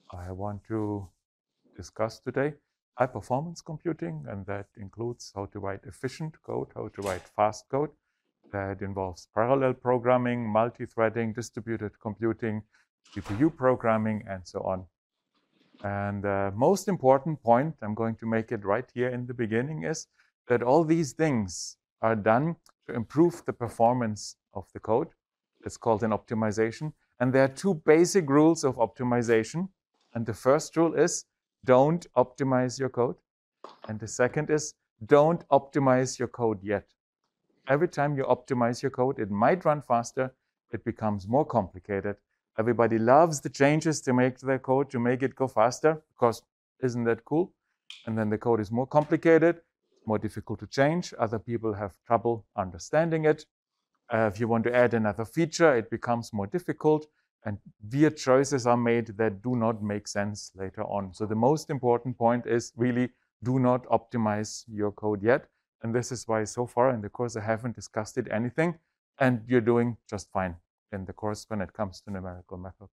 I want to discuss today high performance computing, and that includes how to write efficient code, how to write fast code. That involves parallel programming, multi-threading, distributed computing, GPU programming, and so on. And the most important point, I'm going to make it right here in the beginning, is that all these things are done to improve the performance of the code. It's called an optimization. And there are two basic rules of optimization. And the first rule is don't optimize your code. And the second is don't optimize your code yet. Every time you optimize your code, it might run faster, it becomes more complicated. Everybody loves the changes to make their code, to make it go faster, because isn't that cool? And then the code is more complicated, more difficult to change. Other people have trouble understanding it. If you want to add another feature, it becomes more difficult, and weird choices are made that do not make sense later on. So the most important point is really do not optimize your code yet. And this is why so far in the course I haven't discussed it anything, and you're doing just fine in the course when it comes to numerical method.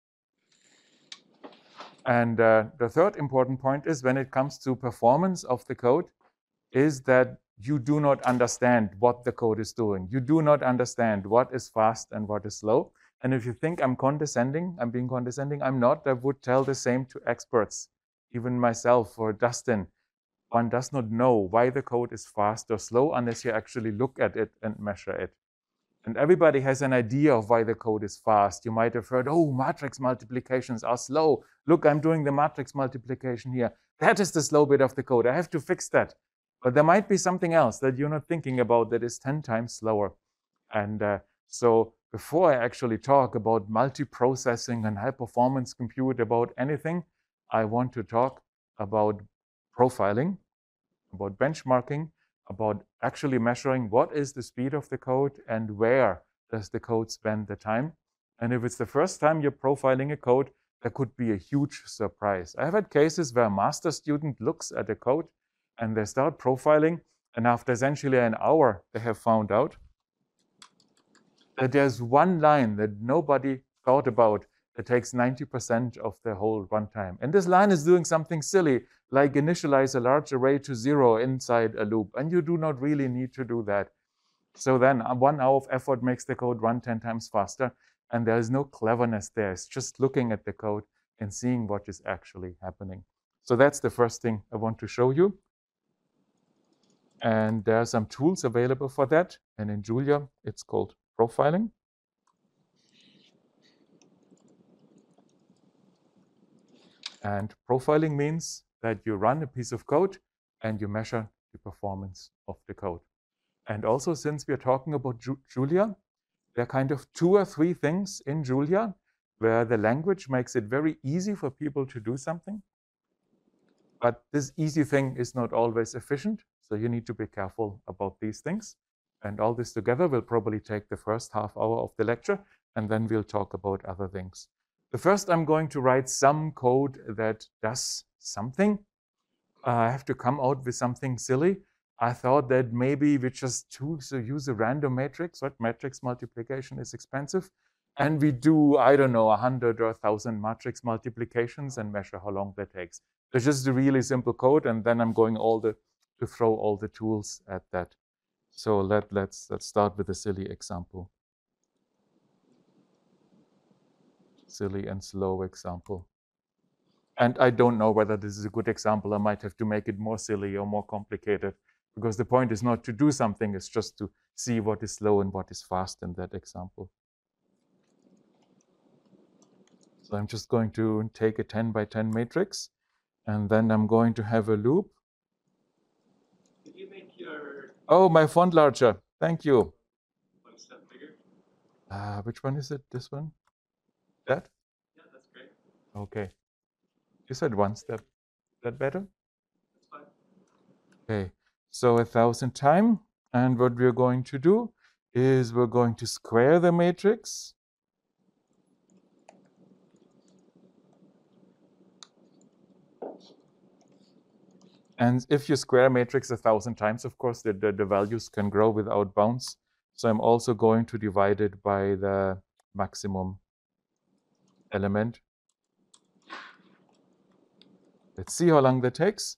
And the third important point is when it comes to performance of the code is that you do not understand what the code is doing. You do not understand what is fast and what is slow. And if you think I'm condescending, I'm being condescending, I'm not. I would tell the same to experts, even myself or Dustin. One does not know why the code is fast or slow unless you actually look at it and measure it. And everybody has an idea of why the code is fast. You might have heard, oh, matrix multiplications are slow. Look, I'm doing the matrix multiplication here. That is the slow bit of the code. I have to fix that. But there might be something else that you're not thinking about that is 10 times slower. And so before I actually talk about multiprocessing and high performance compute about anything, I want to talk about profiling, about benchmarking, about actually measuring what is the speed of the code and where does the code spend the time. And if it's the first time you're profiling a code, there could be a huge surprise. I have had cases where a master student looks at a code and they start profiling, and after essentially an hour, they have found out that there's one line that nobody thought about that takes 90% of the whole runtime. And this line is doing something silly, like initialize a large array to 0 inside a loop. And you do not really need to do that. So then 1 hour of effort makes the code run 10 times faster. And there is no cleverness there. It's just looking at the code and seeing what is actually happening. So that's the first thing I want to show you. And there are some tools available for that. And in Julia, it's called profiling. And profiling means that you run a piece of code and you measure the performance of the code. And also, since we're talking about Julia, there are kind of 2 or 3 things in Julia where the language makes it very easy for people to do something. But this easy thing is not always efficient. So you need to be careful about these things. And all this together will probably take the first half hour of the lecture, and then we'll talk about other things. The first, I'm going to write some code that does something. I have to come out with something silly. I thought that maybe we just use a random matrix. What matrix multiplication is expensive. And we do, I don't know, 100 or 1,000 matrix multiplications and measure how long that takes. It's just a really simple code, and then I'm going to throw all the tools at that. So let's start with a silly example. Silly and slow example. And I don't know whether this is a good example. I might have to make it more silly or more complicated, because the point is not to do something, it's just to see what is slow and what is fast in that example. So I'm just going to take a 10 by 10 matrix, and then I'm going to have a loop. Did you make your... Oh, my font larger. Thank you. One step bigger? Which one is it? This one? That? Yeah, that's great. Okay. You said one step. Is that better? That's fine. Okay. So 1,000 times. And what we're going to do is we're going to square the matrix. And if you square a matrix 1,000 times, of course, the values can grow without bounds. So I'm also going to divide it by the maximum element. Let's see how long that takes.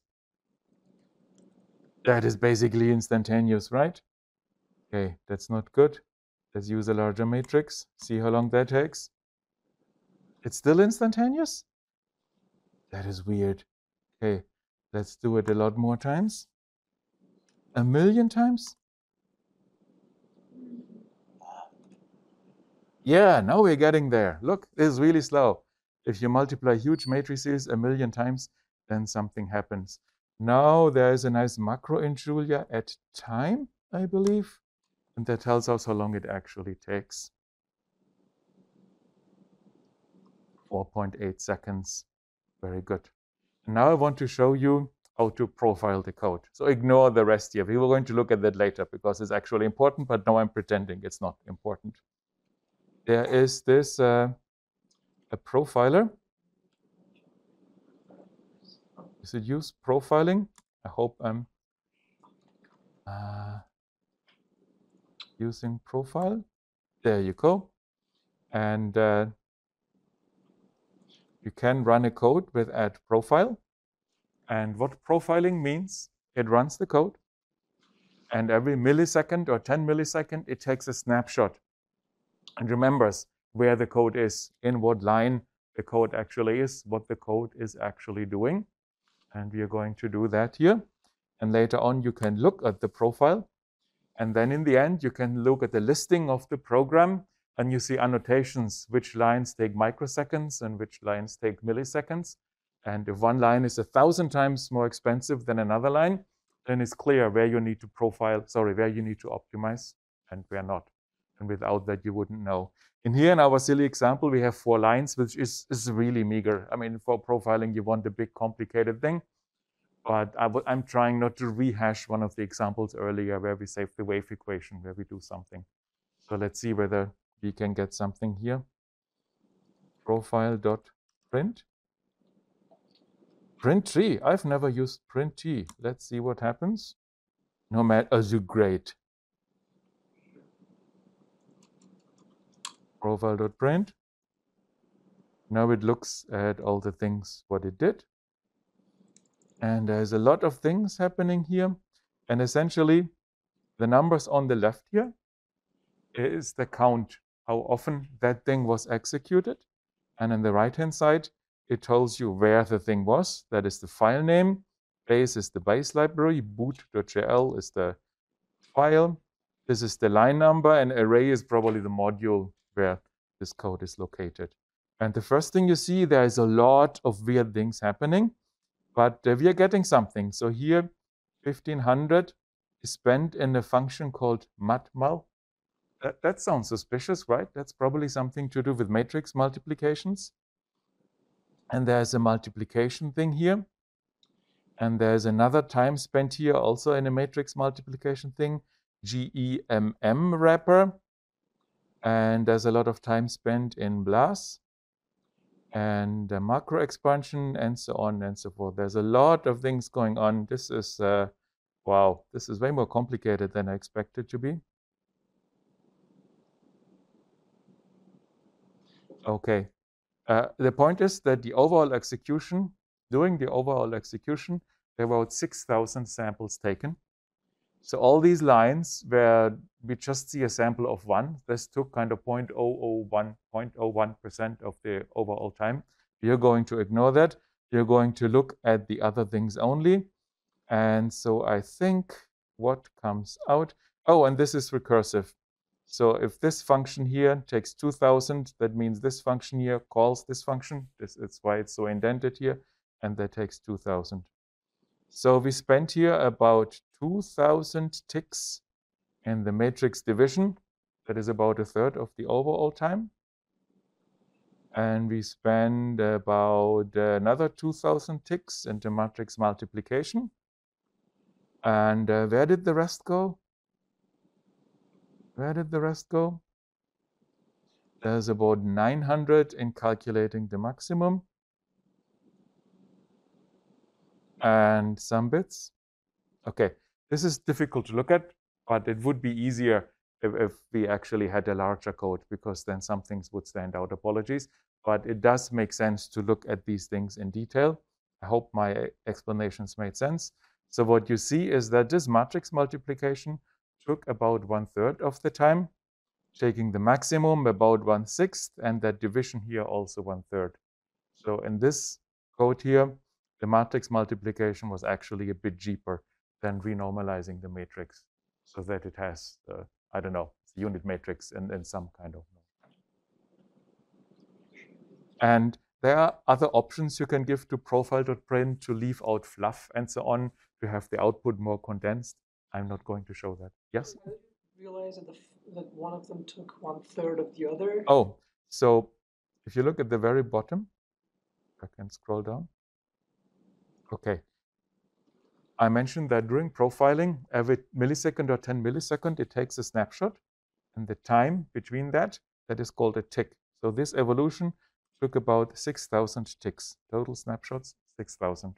That is basically instantaneous, right? Okay, that's not good. Let's use a larger matrix. See how long that takes. It's still instantaneous? That is weird. Okay, let's do it a lot more times. 1,000,000 times? Yeah, now we're getting there. Look, this is really slow. If you multiply huge matrices 1,000,000 times, then something happens. Now there is a nice macro in Julia at time, I believe. And that tells us how long it actually takes. 4.8 seconds. Very good. Now I want to show you how to profile the code. So ignore the rest here. We were going to look at that later because it's actually important, but now I'm pretending it's not important. There is this a profiler. Is it use profiling? I hope I'm using profile. There you go. And you can run a code with add profile. And what profiling means, it runs the code. And every millisecond or 10 milliseconds, it takes a snapshot and remembers where the code is, in what line the code actually is, what the code is actually doing. And we are going to do that here. And later on, you can look at the profile. And then in the end, you can look at the listing of the program. And you see annotations, which lines take microseconds and which lines take milliseconds. And if one line is 1,000 times more expensive than another line, then it's clear where you need to where you need to optimize and where not. And without that, you wouldn't know. In here, in our silly example, we have 4 lines, which is really meager. I mean, for profiling, you want a big, complicated thing. But I'm trying not to rehash one of the examples earlier where we save the wave equation, where we do something. So let's see whether we can get something here. Profile.print. Print t. I've never used print t. Let's see what happens. No matter, oh, great. Profile.print. Now it looks at all the things what it did. And there's a lot of things happening here. And essentially, the numbers on the left here is the count, how often that thing was executed. And on the right-hand side, it tells you where the thing was. That is the file name. Base is the base library. Boot.jl is the file. This is the line number. And array is probably the module where this code is located. And the first thing you see, there is a lot of weird things happening. But we are getting something. So here, 1,500 is spent in a function called matmul. That sounds suspicious, right? That's probably something to do with matrix multiplications. And there's a multiplication thing here. And there's another time spent here also in a matrix multiplication thing, GEMM wrapper. And there's a lot of time spent in BLAS and macro expansion and so on and so forth. There's a lot of things going on. This is, wow, this is way more complicated than I expected to be. Okay. The point is that the overall execution, during the overall execution, there were about 6,000 samples taken. So all these lines where we just see a sample of one, this took kind of 0.001% of the overall time. You're going to ignore that. You're going to look at the other things only. And so I think what comes out, oh, and this is recursive. So if this function here takes 2,000, that means this function here calls this function. That's why it's so indented here. And that takes 2,000. So we spent here about 2,000 ticks in the matrix division. That is about a third of the overall time. And we spend about another 2,000 ticks into matrix multiplication. And where did the rest go? Where did the rest go? There's about 900 in calculating the maximum. And some bits. Okay, this is difficult to look at, but it would be easier if we actually had a larger code, because then some things would stand out. Apologies, but it does make sense to look at these things in detail. I hope my explanations made sense. So what you see is that this matrix multiplication took about 1/3 of the time, taking the maximum about 1/6, and that division here also 1/3. So in this code here, the matrix multiplication was actually a bit cheaper than renormalizing the matrix so that it has, I don't know, unit matrix in some kind of. And there are other options you can give to profile.print to leave out fluff and so on, to have the output more condensed. I'm not going to show that. Yes? How did you realize that one of them took 1/3 of the other? Oh, so if you look at the very bottom, I can scroll down. Okay. I mentioned that during profiling, every millisecond or 10 milliseconds, it takes a snapshot, and the time between that is called a tick. So this evolution took about 6,000 ticks. Total snapshots, 6,000.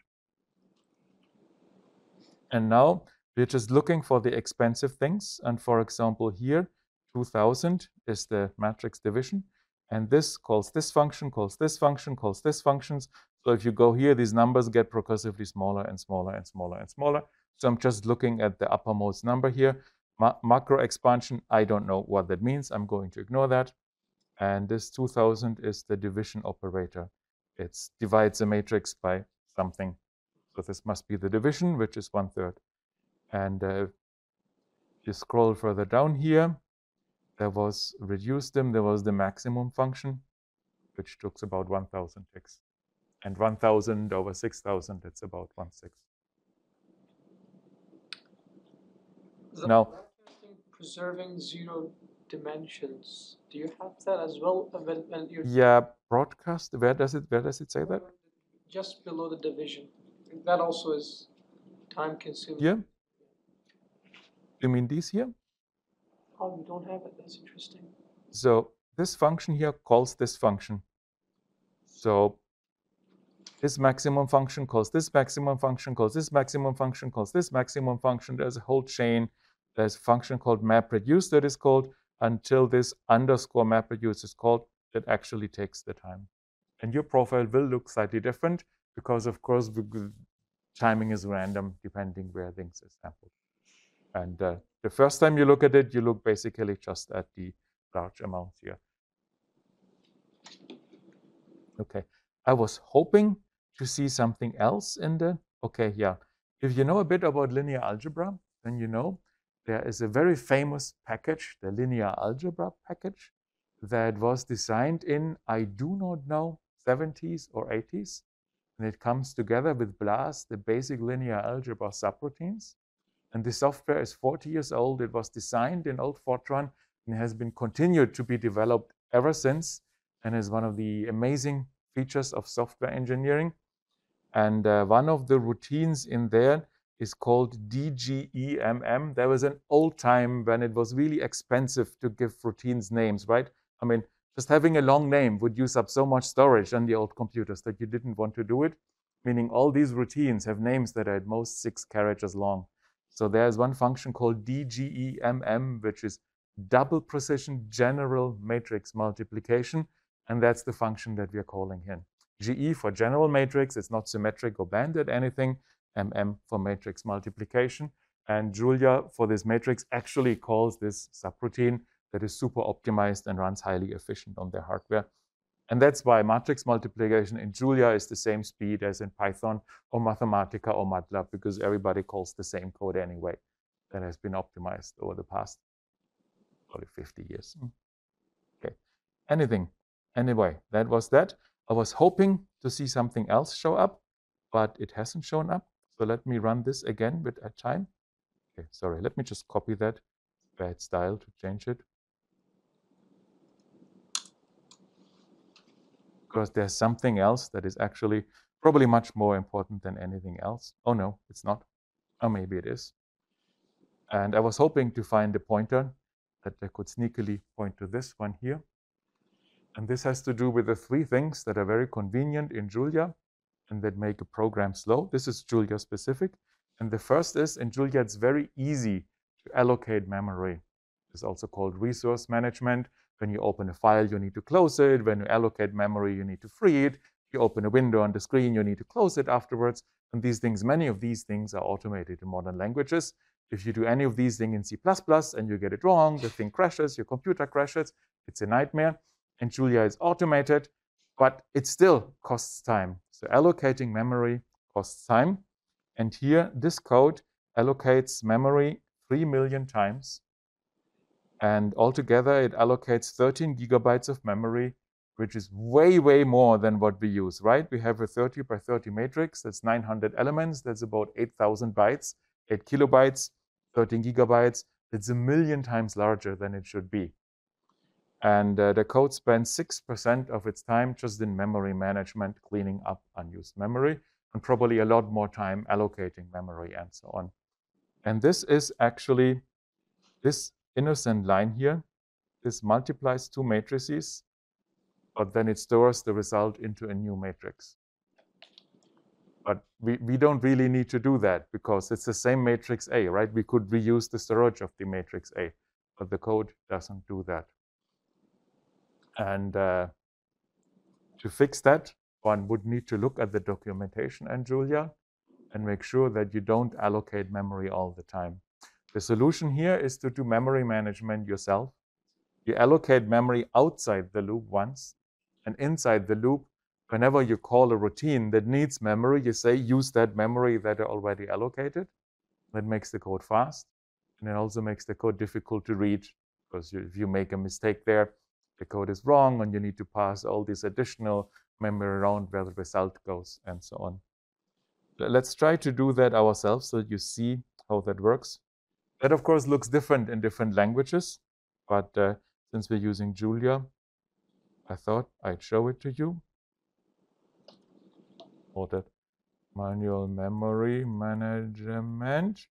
And now we're just looking for the expensive things. And for example, here, 2000 is the matrix division. And this calls this function, calls this function, calls this functions. So if you go here, these numbers get progressively smaller and smaller and smaller and smaller. So I'm just looking at the uppermost number here. Macro expansion, I don't know what that means. I'm going to ignore that. And this 2000 is the division operator. It divides a matrix by something. So this must be the division, which is 1/3. And if you scroll further down here, there was reduced-dim, there was the maximum function, which took about 1,000 ticks. And 1,000 over 6,000, it's about 1/6. Now, preserving 0 dimensions. Do you have that as well? When you're yeah, broadcast. Where does it say that? Just below the division. That also is time consuming. Here? You mean these here? Oh, you don't have it. That's interesting. So this function here calls this function. So this maximum function calls this maximum function, calls this maximum function, calls this maximum function. There's a whole chain. There's a function called MapReduce that is called until this underscore MapReduce is called. That actually takes the time. And your profile will look slightly different because, of course, timing is random depending where things are sampled. And the first time you look at it, you look basically just at the large amounts here. Okay, I was hoping to see something else in the, okay, yeah. If you know a bit about linear algebra, then you know there is a very famous package, the linear algebra package, that was designed in, I do not know, 70s or 80s. And it comes together with BLAS, the basic linear algebra subroutines. And the software is 40 years old. It was designed in old Fortran and has been continued to be developed ever since, and is one of the amazing features of software engineering. And one of the routines in there is called DGEMM. There was an old time when it was really expensive to give routines names, right? I mean, just having a long name would use up so much storage on the old computers that you didn't want to do it, meaning all these routines have names that are at most 6 characters long. So there's one function called DGEMM, which is double precision general matrix multiplication. And that's the function that we are calling here. GE for general matrix, it's not symmetric or banded anything. MM for matrix multiplication. And Julia for this matrix actually calls this subroutine that is super optimized and runs highly efficient on their hardware. And that's why matrix multiplication in Julia is the same speed as in Python or Mathematica or MATLAB, because everybody calls the same code anyway. That has been optimized over the past probably 50 years. Okay, anyway, that was that. I was hoping to see something else show up, but it hasn't shown up. So let me run this again with a time. Okay, sorry, let me just copy that. Bad style to change it. Because there's something else that is actually probably much more important than anything else. Oh no, it's not. Or maybe it is. And I was hoping to find a pointer that I could sneakily point to this one here. And this has to do with the 3 things that are very convenient in Julia and that make a program slow. This is Julia specific. And the first is, in Julia, it's very easy to allocate memory. It's also called resource management. When you open a file, you need to close it. When you allocate memory, you need to free it. You open a window on the screen, you need to close it afterwards. And these things, many of these things are automated in modern languages. If you do any of these things in C++ and you get it wrong, the thing crashes, your computer crashes, it's a nightmare. And Julia is automated, but it still costs time. So allocating memory costs time. And here, this code allocates memory 3 million times. And altogether, it allocates 13 gigabytes of memory, which is way, way more than what we use, right? We have a 30 by 30 matrix. That's 900 elements. That's about 8,000 bytes, 8 kilobytes, 13 gigabytes. It's a million times larger than it should be. And the code spends 6% of its time just in memory management, cleaning up unused memory, and probably a lot more time allocating memory and so on. And this is actually this innocent line here. This multiplies two matrices, but then it stores the result into a new matrix. But we don't really need to do that because it's the same matrix A, right? We could reuse the storage of the matrix A, but the code doesn't do that. And to fix that, one would need to look at the documentation in Julia and make sure that you don't allocate memory all the time. The solution here is to do memory management yourself. You allocate memory outside the loop once, and inside the loop, whenever you call a routine that needs memory, you say use that memory that are already allocated. That makes the code fast, and it also makes the code difficult to read, because if you make a mistake there, the code is wrong, and you need to pass all this additional memory around where the result goes, and so on. Let's try to do that ourselves so you see how that works. That, of course, looks different in different languages, but since we're using Julia, I thought I'd show it to you. Hold it. Manual memory management.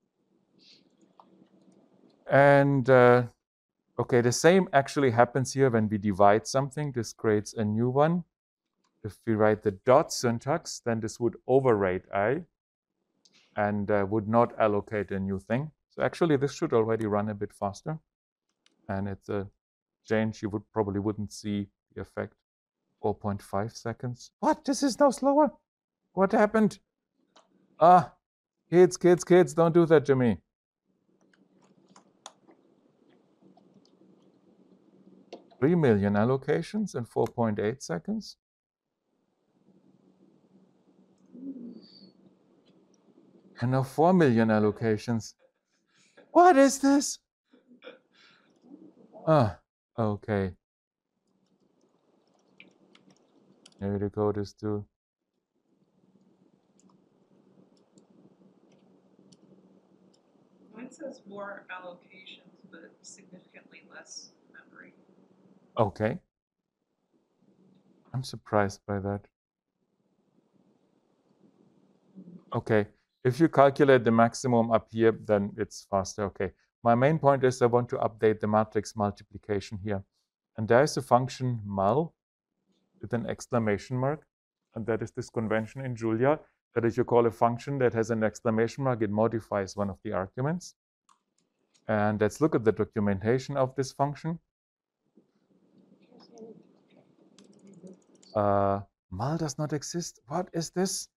And okay, the same actually happens here when we divide something. This creates a new one. If we write the dot syntax, then this would override I and would not allocate a new thing. So actually, this should already run a bit faster. And it's a change you probably wouldn't see the effect. 4.5 seconds. What? This is now slower? What happened? Kids, don't do that to me. $3 million allocations in 4.8 seconds. And now 4 million allocations. What is this? Okay. Maybe the code is too. Mine says more allocations, but significantly less memory. Okay. I'm surprised by that. Okay. If you calculate the maximum up here, then it's faster. Okay. My main point is I want to update the matrix multiplication here. And there is a function mul with an exclamation mark. And that is this convention in Julia that if you call a function that has an exclamation mark, it modifies one of the arguments. And let's look at the documentation of this function. Mul does not exist. What is this?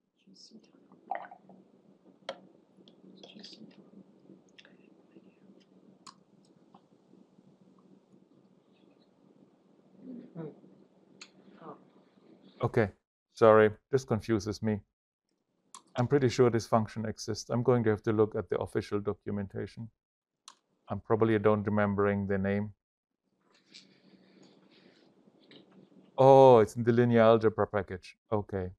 Okay, sorry, this confuses me. I'm pretty sure this function exists. I'm going to have to look at the official documentation. I'm probably don't remembering the name. Oh, it's in the linear algebra package. Okay.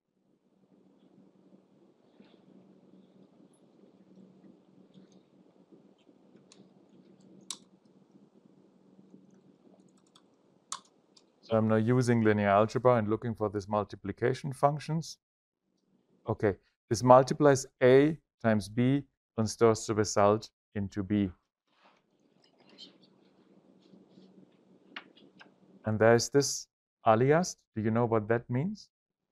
So I'm now using linear algebra and looking for these multiplication functions. Okay, this multiplies A times B and stores the result into B. And there's this alias. Do you know what that means?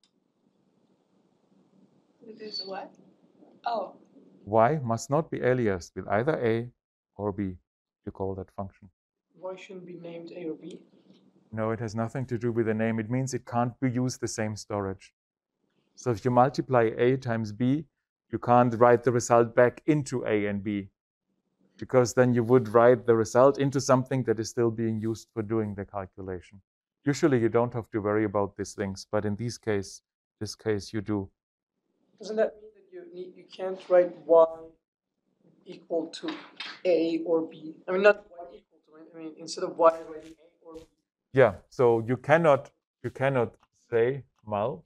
There's a what? Oh. Y must not be aliased with either A or B. You call that function. Y shouldn't be named A or B? No, it has nothing to do with the name. It means it can't be used the same storage. So if you multiply A times B, you can't write the result back into A and B, because then you would write the result into something that is still being used for doing the calculation. Usually you don't have to worry about these things, but in this case you do. Doesn't that mean that you can't write y equal to a or b? I mean, not y equal to. I mean, instead of y, writing a or b. Yeah. So you cannot say mul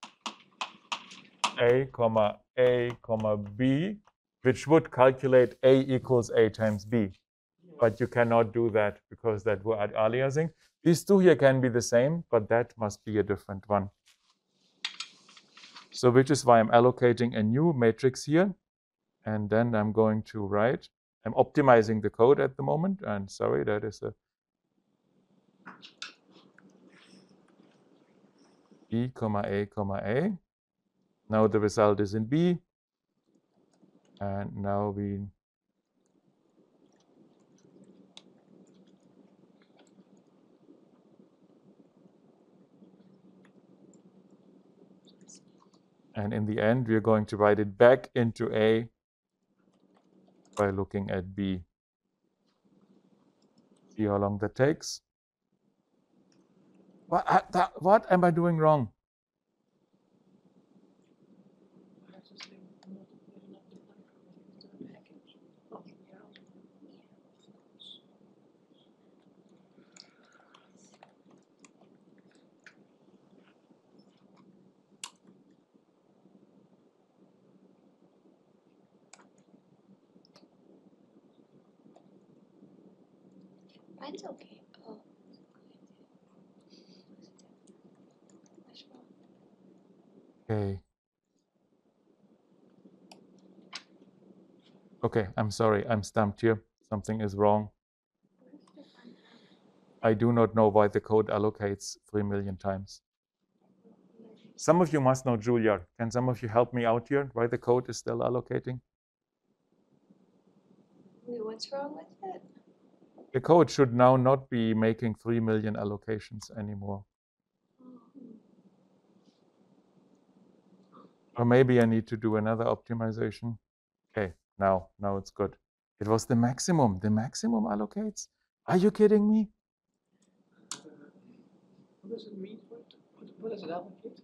a comma b, which would calculate a equals a times b. But you cannot do that because that would add aliasing. These two here can be the same, but that must be a different one. So which is why I'm allocating a new matrix here. And then I'm going to write, I'm optimizing the code at the moment. And sorry, that is a B, A. Now the result is in B. And now we and in the end, we're going to write it back into A by looking at B. See how long that takes. What am I doing wrong? Mine's okay. Oh. Okay. Okay, I'm sorry, I'm stumped here. Something is wrong. I do not know why the code allocates 3 million times. Some of you must know Julia. Can some of you help me out here? Why the code is still allocating? Wait, what's wrong with it? The code should now not be making 3 million allocations anymore. Or maybe I need to do another optimization. Okay, now it's good. It was the maximum. The maximum allocates? Are you kidding me? What does it mean? What does it allocate?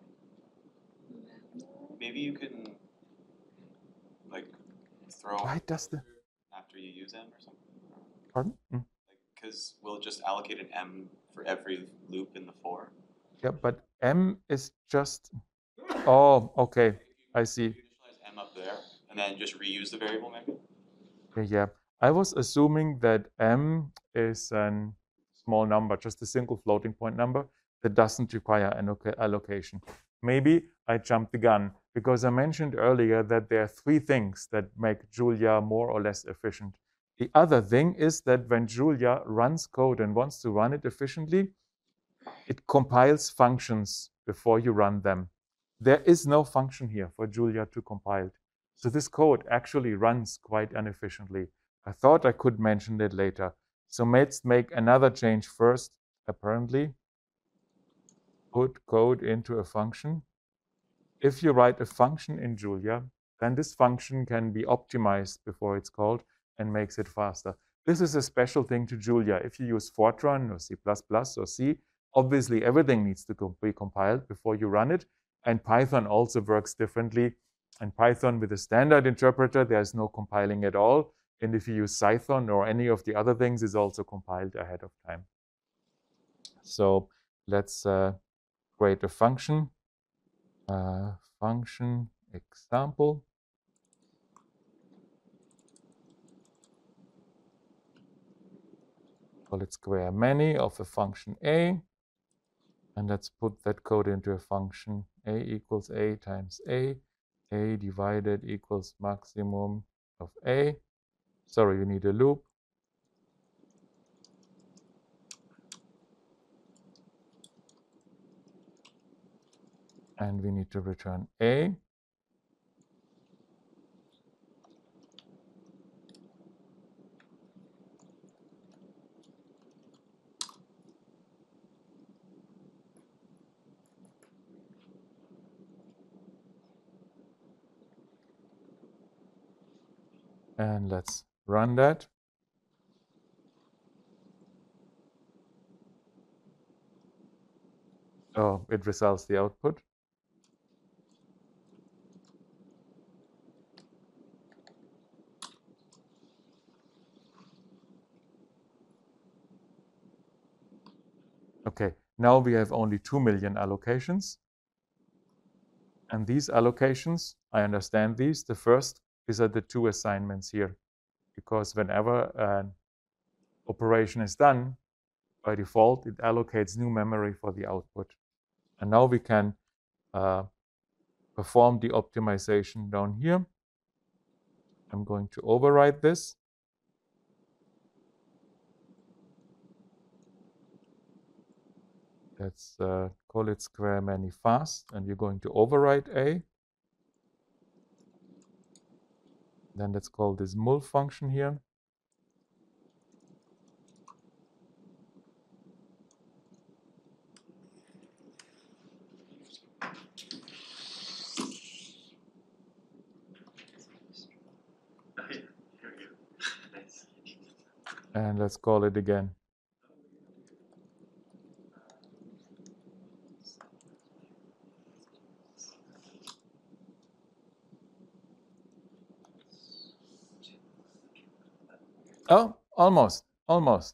Maybe you can like throw Why does the after you use M or something. pardon? Because we'll just allocate an M for every loop in the for. Yeah, but M is just oh, okay. I see. Initialize M up there and then just reuse the variable maybe. Yeah. I was assuming that M is a small number, just a single floating point number that doesn't require an allocation. Maybe I jumped the gun because I mentioned earlier that there are 3 things that make Julia more or less efficient. The other thing is that when Julia runs code and wants to run it efficiently, it compiles functions before you run them. There is no function here for Julia to compile. So this code actually runs quite inefficiently. I thought I could mention it later. So let's make another change first, apparently. Put code into a function. If you write a function in Julia, then this function can be optimized before it's called and makes it faster. This is a special thing to Julia. If you use Fortran or C++ or C, obviously everything needs to be compiled before you run it. And Python also works differently. And Python with a standard interpreter, there's no compiling at all. And if you use Cython or any of the other things, it's also compiled ahead of time. So let's create a function. Function example. Call it square many of a function a. And let's put that code into a function a equals a times a divided equals maximum of a. Sorry, you need a loop. And we need to return a. And let's run that. Oh, it results the output. Okay, now we have only 2 million allocations. And these allocations, I understand these. The first is at the 2 assignments here, because whenever an operation is done, by default, it allocates new memory for the output. And now we can perform the optimization down here. I'm going to override this. Let's call it square many fast, and we're going to override A. Then let's call this mul function here. Okay, here we go. Nice. And let's call it again. Oh, almost, almost.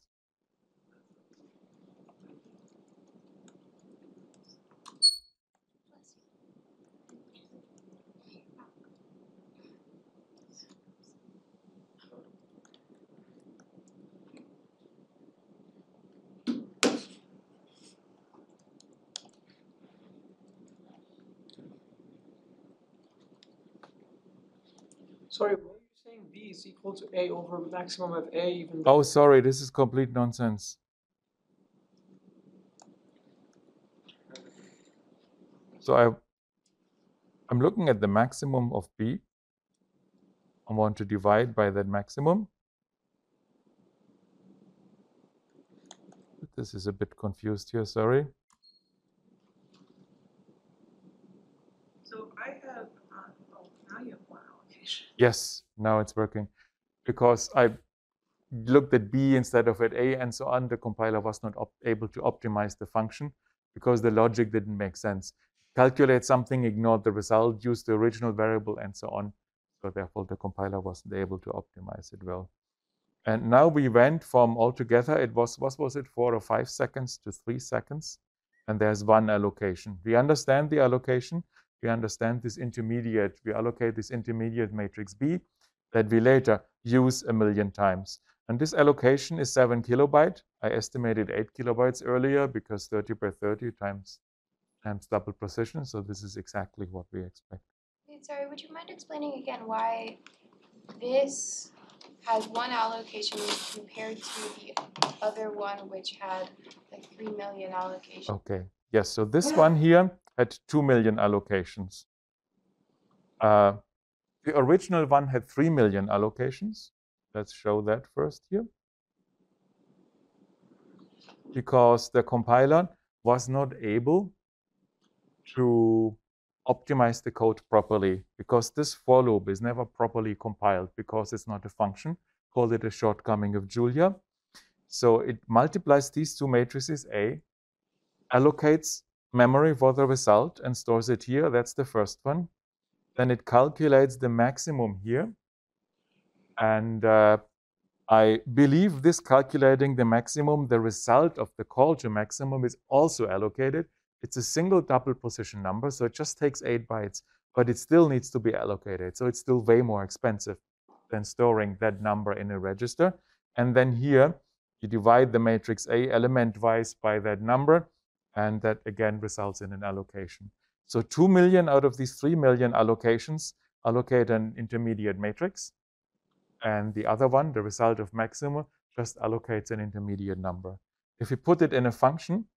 Sorry, why are you saying B is equal to A over maximum of A even Oh, sorry, this is complete nonsense. So I'm looking at the maximum of B. I want to divide by that maximum. This is a bit confused here, sorry. So I have, oh, now you have one allocation. Yes, now it's working. Because I looked at B instead of at A and so on, the compiler was not able to optimize the function because the logic didn't make sense. Calculate something, ignore the result, use the original variable and so on. So therefore the compiler wasn't able to optimize it well. And now we went from altogether, it was, what was it, 4 or 5 seconds to 3 seconds. And there's one allocation. We understand the allocation. We understand this intermediate. We allocate this intermediate matrix B that we later use 1,000,000 times. And this allocation is 7 kilobyte. I estimated 8 kilobytes earlier because 30 by 30 times double precision. So this is exactly what we expect. Wait, sorry, would you mind explaining again why this has one allocation compared to the other one which had like 3 million allocations? Okay, yes, so this one here had 2 million allocations. The original one had 3 million allocations. Let's show that first here. Because the compiler was not able to optimize the code properly, because this for loop is never properly compiled because it's not a function. Call it a shortcoming of Julia. So it multiplies these two matrices A, allocates memory for the result and stores it here. That's the first one. Then it calculates the maximum here. And I believe this calculating the maximum, the result of the call to maximum is also allocated. It's a single double position number, so it just takes 8 bytes, but it still needs to be allocated. So it's still way more expensive than storing that number in a register. And then here, you divide the matrix A element-wise by that number, and that again results in an allocation. So 2 million out of these 3 million allocations allocate an intermediate matrix. And the other one, the result of maximum, just allocates an intermediate number. If we put it in a function,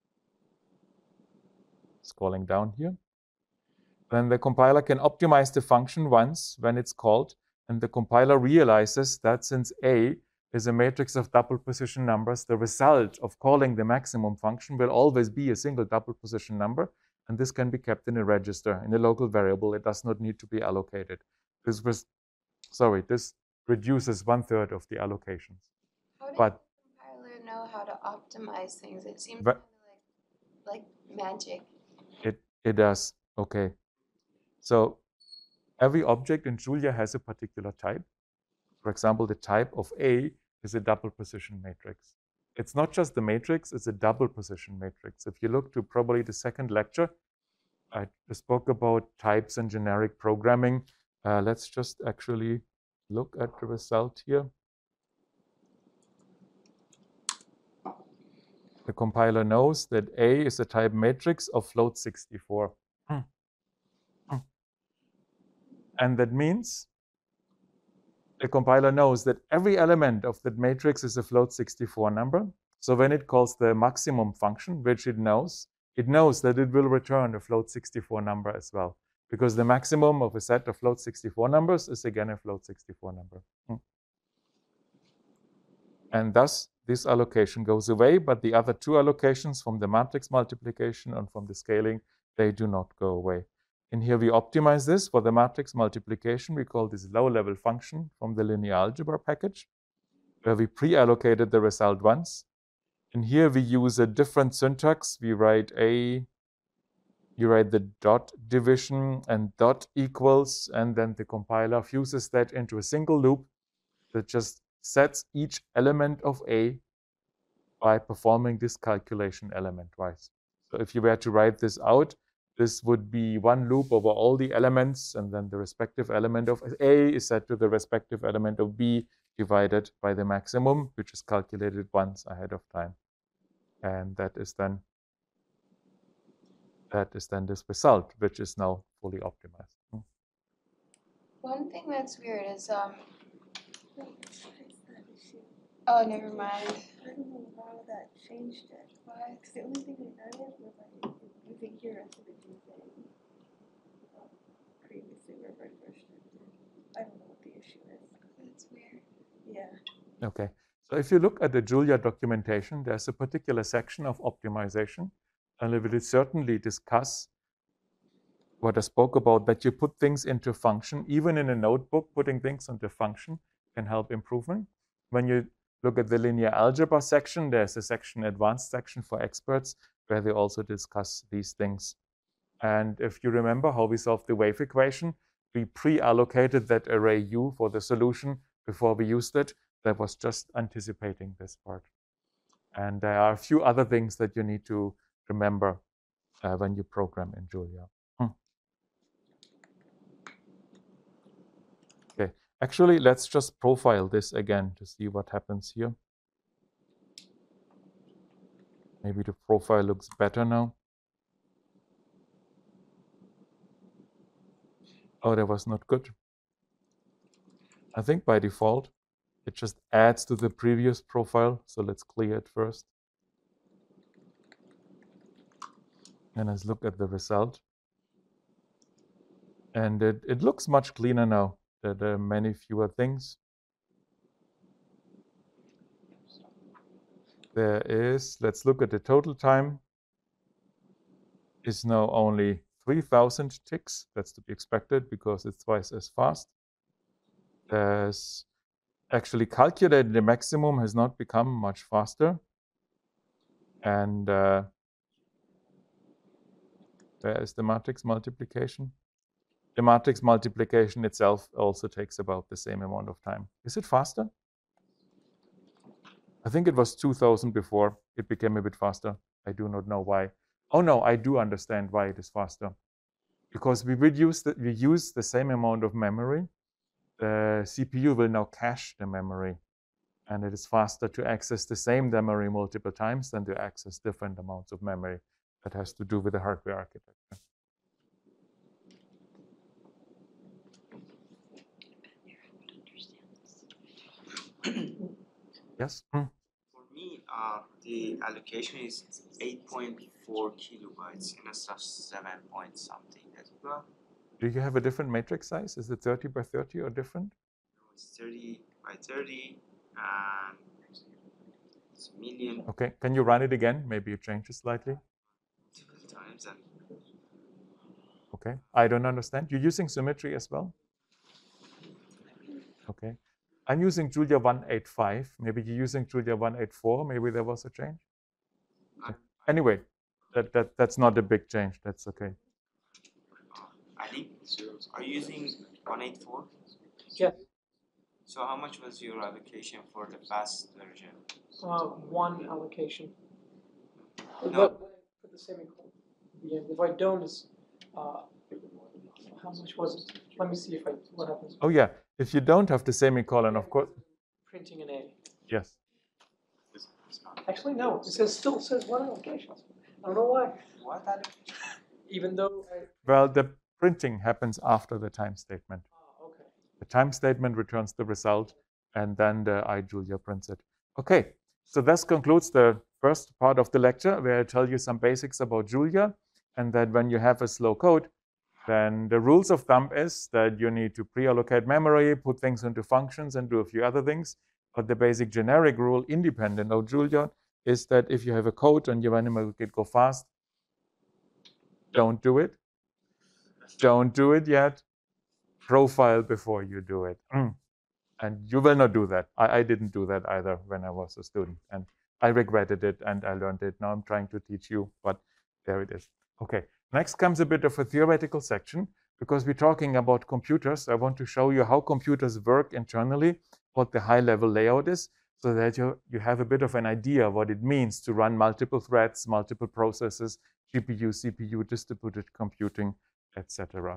scrolling down here, then the compiler can optimize the function once when it's called, and the compiler realizes that since A is a matrix of double position numbers, the result of calling the maximum function will always be a single double position number, and this can be kept in a register, in a local variable. It does not need to be allocated. This reduces 1/3 of the allocations. How does But the compiler know how to optimize things? It seems But- kind of like magic. it does. Okay. So every object in Julia has a particular type. For example, the type of A is a double position matrix. It's not just the matrix, it's a double position matrix. If you look to probably the second lecture, I spoke about types and generic programming. Let's just actually look at the result here. The compiler knows that A is a type matrix of float 64. And that means the compiler knows that every element of that matrix is a float 64 number. So when it calls the maximum function, which it knows that it will return a float 64 number as well, because the maximum of a set of float 64 numbers is again a float 64 number. And thus, this allocation goes away, but the other two allocations from the matrix multiplication and from the scaling, they do not go away. And here we optimize this for the matrix multiplication. We call this low-level function from the linear algebra package, where we pre-allocated the result once. And here we use a different syntax. We write you write the dot division and dot equals, and then the compiler fuses that into a single loop that just sets each element of A by performing this calculation element-wise. So if you were to write this out, this would be one loop over all the elements, and then the respective element of A is set to the respective element of B divided by the maximum, which is calculated once ahead of time. And that is then this result, which is now fully optimized. One thing that's weird is Wait, fix that issue. oh, never mind. I don't know how that changed it. What? Because the only thing I added was like using your recipe thing. Previously referred version. I don't know what the issue is. That's weird. Yeah. Okay. So if you look at the Julia documentation, there's a particular section of optimization, and it will certainly discuss what I spoke about, that you put things into function. Even in a notebook, putting things into function can help improvement. When you look at the linear algebra section, there's a section, advanced section for experts, where they also discuss these things. And if you remember how we solved the wave equation, we pre-allocated that array U for the solution before we used it. That was just anticipating this part. And there are a few other things that you need to remember when you program in Julia. Okay, actually, let's just profile this again to see what happens here. Maybe the profile looks better now. Oh, that was not good. I think by default, it just adds to the previous profile. So let's clear it first. And let's look at the result. And it looks much cleaner now. There are many fewer things. There is, let's look at the total time, is now only 3,000 ticks. That's to be expected because it's twice as fast. There's actually calculated the maximum has not become much faster. And where is the matrix multiplication? The matrix multiplication itself also takes about the same amount of time. Is it faster? I think it was 2,000 before. It became a bit faster. I do not know why. Oh no, I do understand why it is faster. Because we use the same amount of memory. The CPU will now cache the memory. And it is faster to access the same memory multiple times than to access different amounts of memory. That has to do with the hardware architecture. Yes? For me, the allocation is 8.4 kilobytes instead of 7 point something. That's well, Do you have a different matrix size? Is it 30 by 30 or different? it's 30 by 30 and it's a million Okay, can you run it again? Maybe it changes slightly. times and Okay, I don't understand. You're using symmetry as well? Okay. I'm using Julia 185. Maybe you're using Julia 184. Maybe there was a change. Anyway, that's not a big change. That's okay. I think, are you using 184? Yes. So how much was your allocation for the fast version? One allocation. No. But put the semicolon. Yeah, if I don't, it's how much was it? Let me see what happens. Oh yeah, if you don't have the semicolon, of course. Printing an A. Yes. Actually, no. It still says one allocation. I don't know why. What allocation? Even though Well, the printing happens after the time statement. okay. The time statement returns the result, and then the iJulia prints it. Okay, so this concludes the first part of the lecture, where I tell you some basics about Julia, and that when you have a slow code, then the rules of thumb is that you need to pre-allocate memory, put things into functions, and do a few other things. But the basic generic rule, independent of Julia, is that if you have a code and you want to make it go fast, don't do it. Don't do it yet. Profile before you do it. And you will not do that. I didn't do that either when I was a student. And I regretted it and I learned it. Now I'm trying to teach you, but there it is. Okay, next comes a bit of a theoretical section because we're talking about computers. I want to show you how computers work internally, what the high-level layout is, so that you have a bit of an idea of what it means to run multiple threads, multiple processes, GPU, CPU, distributed computing, etc.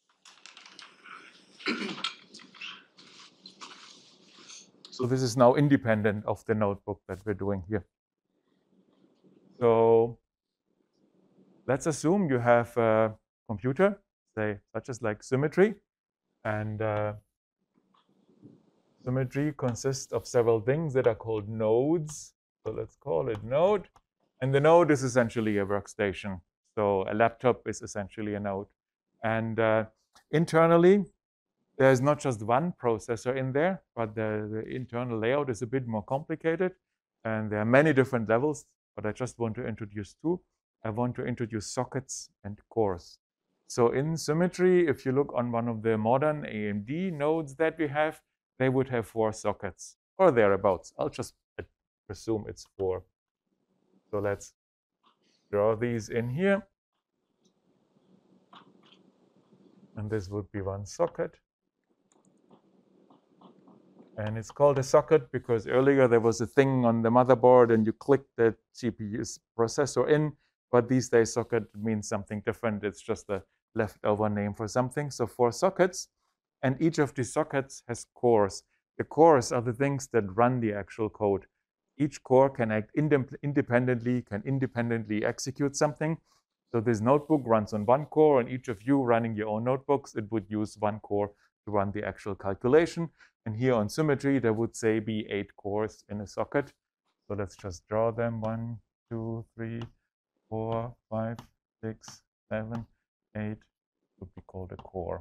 So this is now independent of the notebook that we're doing here. So let's assume you have a computer, say, such as like Symmetry. And Symmetry consists of several things that are called nodes. So let's call it node. And the node is essentially a workstation. So a laptop is essentially a node. And internally, there's not just one processor in there, but the internal layout is a bit more complicated. And there are many different levels, but I just want to introduce two. I want to introduce sockets and cores. So in Symmetry, if you look on one of the modern AMD nodes that we have, they would have 4 sockets or thereabouts. I'll just presume it's 4. So let's draw these in here. And this would be one socket. And it's called a socket because earlier there was a thing on the motherboard and you clicked the GPU's processor in, but these days socket means something different. It's just a leftover name for something. So 4 sockets, and each of these sockets has cores. The cores are the things that run the actual code. Each core can act independently, can independently execute something. So this notebook runs on one core, and each of you running your own notebooks, it would use one core to run the actual calculation. And here on Symmetry, there would say be 8 cores in a socket. So let's just draw them. 1, 2, 3, 4, 5, 6, 7, 8 would be called a core.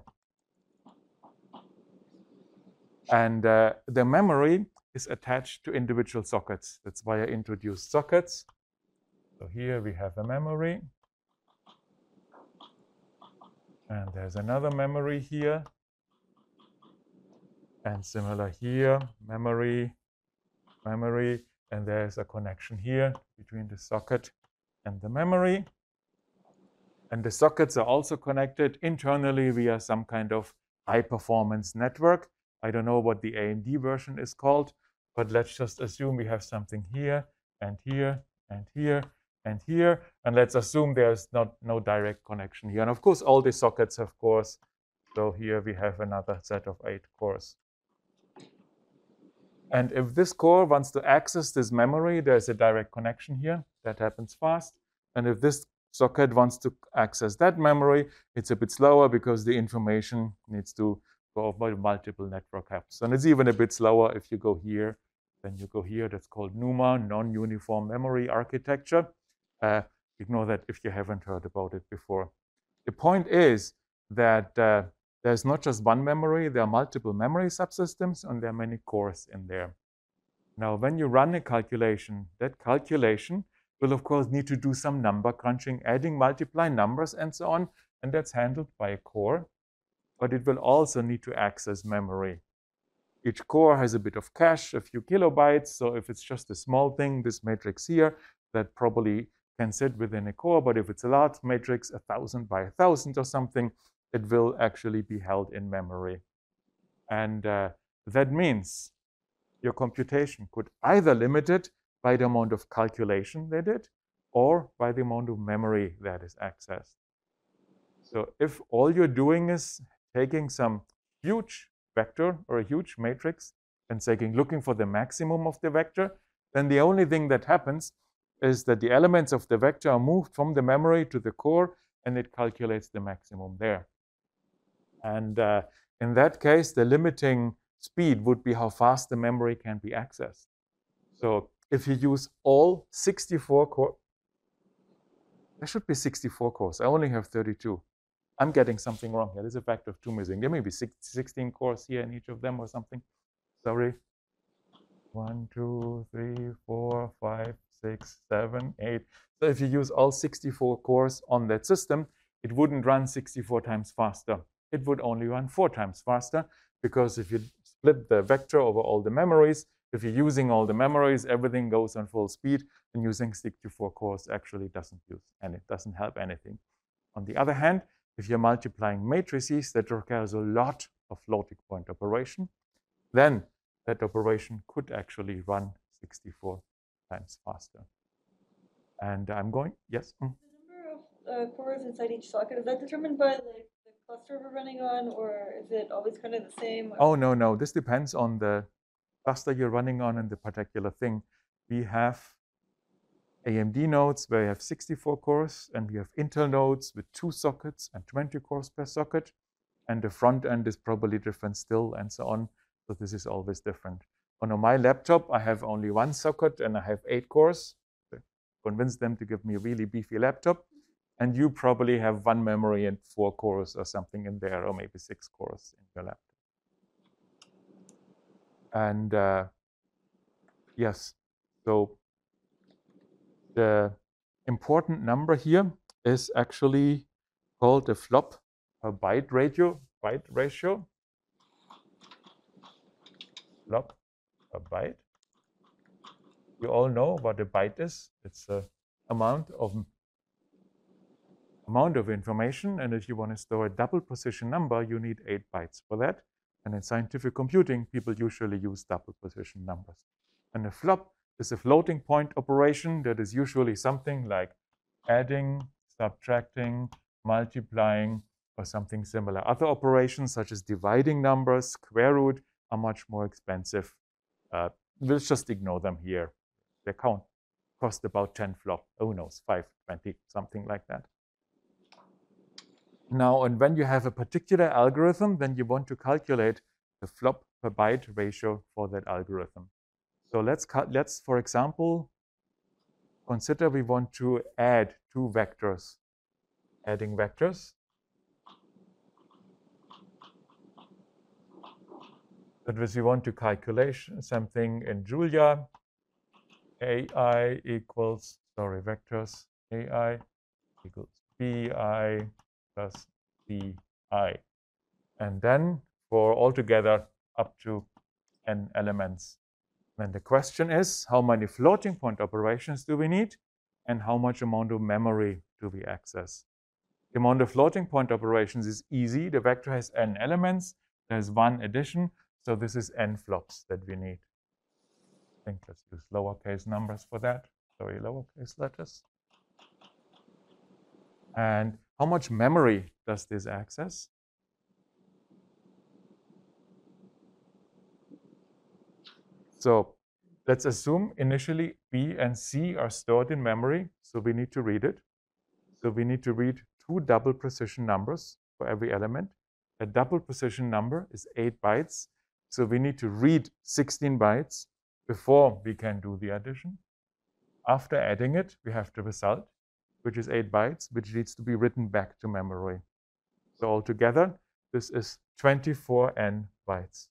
And the memory is attached to individual sockets. That's why I introduced sockets. So here we have a memory. And there's another memory here. And similar here, memory, and there's a connection here between the socket and the memory. And the sockets are also connected internally via some kind of high-performance network. I don't know what the AMD version is called, but let's just assume we have something here, and here, and here, and here. And let's assume there's no direct connection here. And of course, all these sockets have cores. So here we have another set of 8 cores. And if this core wants to access this memory, there's a direct connection here. That happens fast. And if this socket wants to access that memory, it's a bit slower because the information needs to go over multiple network hubs. And it's even a bit slower if you go here, then you go here. That's called NUMA, non-uniform memory architecture. Ignore that if you haven't heard about it before. The point is that there's not just one memory, there are multiple memory subsystems, and there are many cores in there. Now, when you run a calculation, that calculation will, of course, need to do some number crunching, adding, multiplying numbers, and so on, and that's handled by a core. But it will also need to access memory. Each core has a bit of cache, a few kilobytes. So if it's just a small thing, this matrix here, that probably can sit within a core. But if it's a large matrix, 1,000 by 1,000 or something, it will actually be held in memory. And that means your computation could either limit it by the amount of calculation they did or by the amount of memory that is accessed. So if all you're doing is taking some huge vector or a huge matrix and looking for the maximum of the vector, then the only thing that happens is that the elements of the vector are moved from the memory to the core, and it calculates the maximum there. And in that case, the limiting speed would be how fast the memory can be accessed. So if you use all 64 cores, there should be 64 cores. I only have 32. I'm getting something wrong here. There's a factor of 2 missing. There may be 16 cores here in each of them or something. Sorry. 1, 2, 3, 4, 5, 6, 7, 8. So if you use all 64 cores on that system, it wouldn't run 64 times faster. It would only run 4 times faster, because if you split the vector over all the memories, if you're using all the memories, everything goes on full speed, and using 64 cores actually doesn't help anything. On the other hand, if you're multiplying matrices that requires a lot of floating point operation, then that operation could actually run 64 times faster. And I'm going, yes? The number of cores inside each socket, is that determined by like the cluster we're running on, or is it always kind of the same? Oh, no. This depends on the cluster you're running on and the particular thing. We have AMD nodes where you have 64 cores, and we have Intel nodes with 2 sockets and 20 cores per socket. And the front end is probably different still, and so on. So this is always different. On my laptop, I have only 1 socket and I have 8 cores. So convince them to give me a really beefy laptop. And you probably have 1 memory and 4 cores or something in there, or maybe 6 cores in your laptop. And yes, so the important number here is actually called the flop per byte ratio. Flop per byte. You all know what a byte is. It's the amount of information, and if you want to store a double precision number, you need 8 bytes for that. And in scientific computing, people usually use double precision numbers. And a flop is a floating point operation that is usually something like adding, subtracting, multiplying, or something similar. Other operations, such as dividing numbers, square root, are much more expensive. We'll just ignore them here. They cost about 10 flop. Who knows, 5, 20, something like that. Now, and when you have a particular algorithm, then you want to calculate the flop per byte ratio for that algorithm. So let's for example, consider we want to add 2 vectors. Adding vectors. That is, we want to calculate something in Julia. AI equals, vectors. AI equals BI plus BI. And then for altogether up to n elements. Then the question is, how many floating point operations do we need? And how much amount of memory do we access? The amount of floating point operations is easy. The vector has n elements. There's 1 addition. So this is n flops that we need. I think let's use lowercase numbers for that. Sorry, lowercase letters. And how much memory does this access? So let's assume initially B and C are stored in memory. So we need to read it. So we need to read 2 double precision numbers for every element. A double precision number is 8 bytes. So we need to read 16 bytes before we can do the addition. After adding it, we have the result, which is 8 bytes, which needs to be written back to memory. So altogether, this is 24n bytes.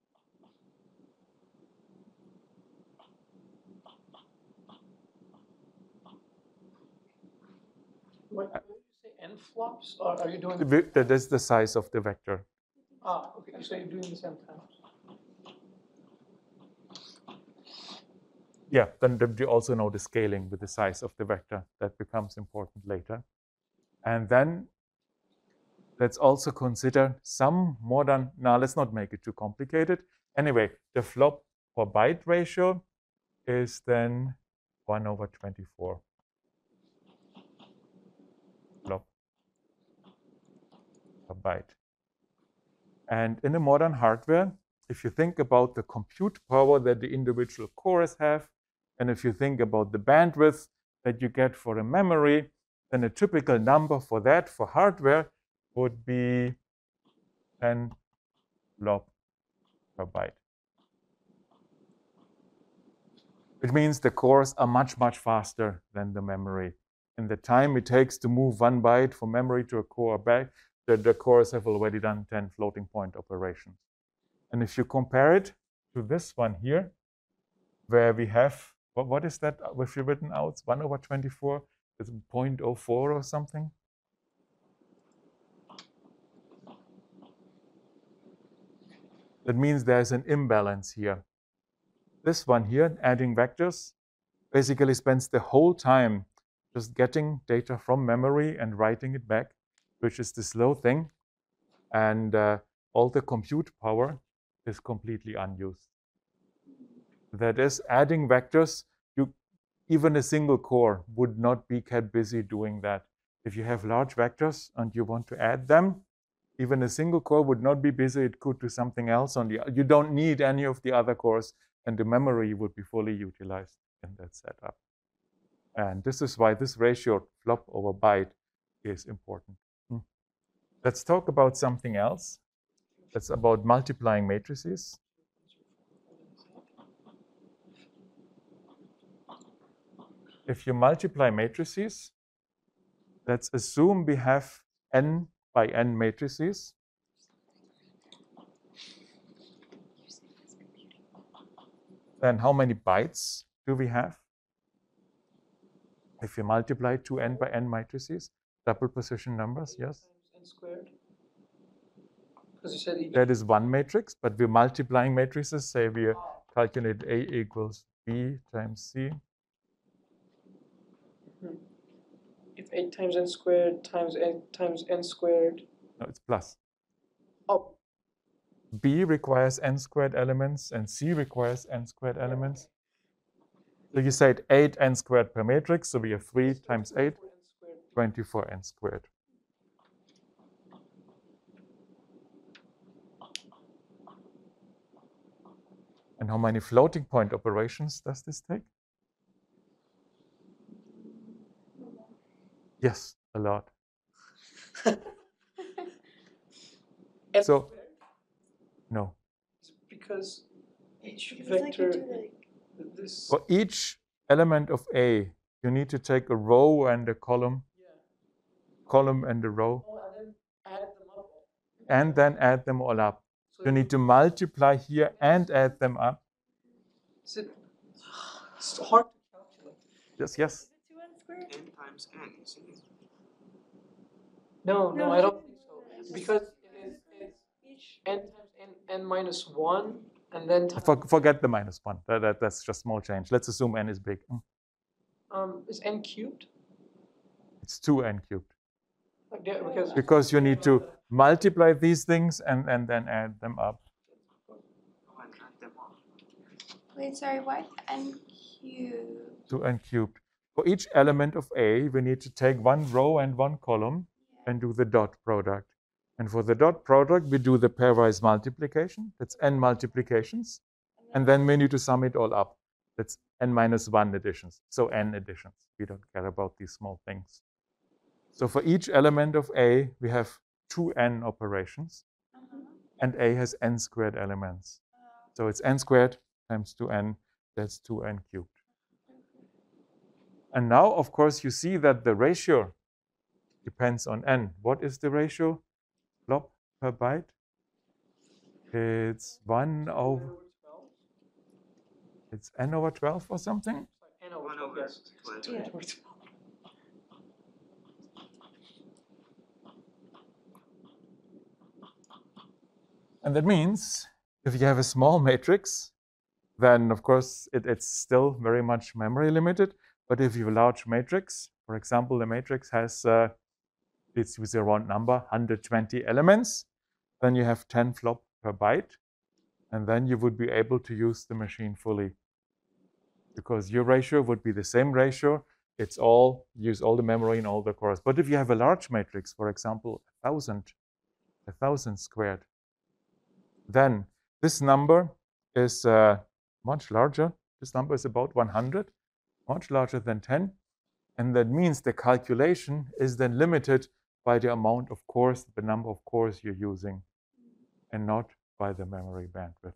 When you say n flops, are you doing? That is the size of the vector. Okay. So you're doing this n times. Yeah, then you also know the scaling with the size of the vector. That becomes important later. And then let's also consider some modern, now let's not make it too complicated. Anyway, the flop per byte ratio is then 1/24 flop per byte. And in a modern hardware, if you think about the compute power that the individual cores have, and if you think about the bandwidth that you get for a memory, then a typical number for that for hardware would be 10 flop per byte. It means the cores are much, much faster than the memory. And the time it takes to move 1 byte from memory to a core back, the cores have already done 10 floating point operations. And if you compare it to this one here, where we have, what is that if you written out? 1/24, it's 0.04 or something. That means there's an imbalance here. This one here, adding vectors, basically spends the whole time just getting data from memory and writing it back, which is the slow thing. And all the compute power is completely unused. That is, adding vectors, even a single core would not be kept busy doing that. If you have large vectors and you want to add them, even a single core would not be busy. It could do something else on the. You don't need any of the other cores, and the memory would be fully utilized in that setup. And this is why this ratio, flop over byte, is important. Let's talk about something else. That's about multiplying matrices. If you multiply matrices, let's assume we have n by n matrices. Then how many bytes do we have? If you multiply two n by n matrices, double position numbers, yes? N squared. Because you said each. That is one matrix, but we're multiplying matrices. Say we calculate A equals B times C. If 8 times n squared times n squared. No, it's plus. Oh. B requires n squared elements and C requires n squared elements. So you said 8 n squared per matrix, so we have 3 times 8, 24 n squared. And how many floating point operations does this take? Yes, a lot. So, no. Because each Because like you vector, do like this. For each element of A, you need to take a row and a column, column and a row, And then add them up. and then add them all up. So You need to multiply here and add them up. It's hard to calculate. Yes, yes. is it 2n squared? N times n, isn't it? No, No, I don't think so. it's Because it's Each n times n minus 1, and then times, Forget the minus 1. That's just small change. Let's assume n is big. is n cubed? It's 2n cubed. Like that, Because you need to multiply these things and then add them up. Oh, and add them up. Wait, sorry, what? N cubed. 2n cubed. For each element of A, we need to take one row and one column and do the dot product. And for the dot product, we do the pairwise multiplication. That's n multiplications. And then we need to sum it all up. That's n minus 1 additions. So n additions. We don't care about these small things. So for each element of A, we have 2n operations. And A has n squared elements. So it's n squared times 2n. That's 2n cubed. And now, of course, you see that the ratio depends on n. What is the ratio? Flop per byte? It's 1 over, it's n over 12 or something? n over 1 12, over yes. 12. Yeah. And that means if you have a small matrix, then of course it's still very much memory limited. But if you have a large matrix, for example, the matrix has, it's with a round number, 120 elements, then you have 10 flop per byte, and then you would be able to use the machine fully, because your ratio would be the same ratio. It's all, use all the memory in all the cores. But if you have a large matrix, for example, 1,000 squared, then this number is much larger. This number is about 100, much larger than 10. And that means the calculation is then limited by the amount of cores, the number of cores you're using, and not by the memory bandwidth.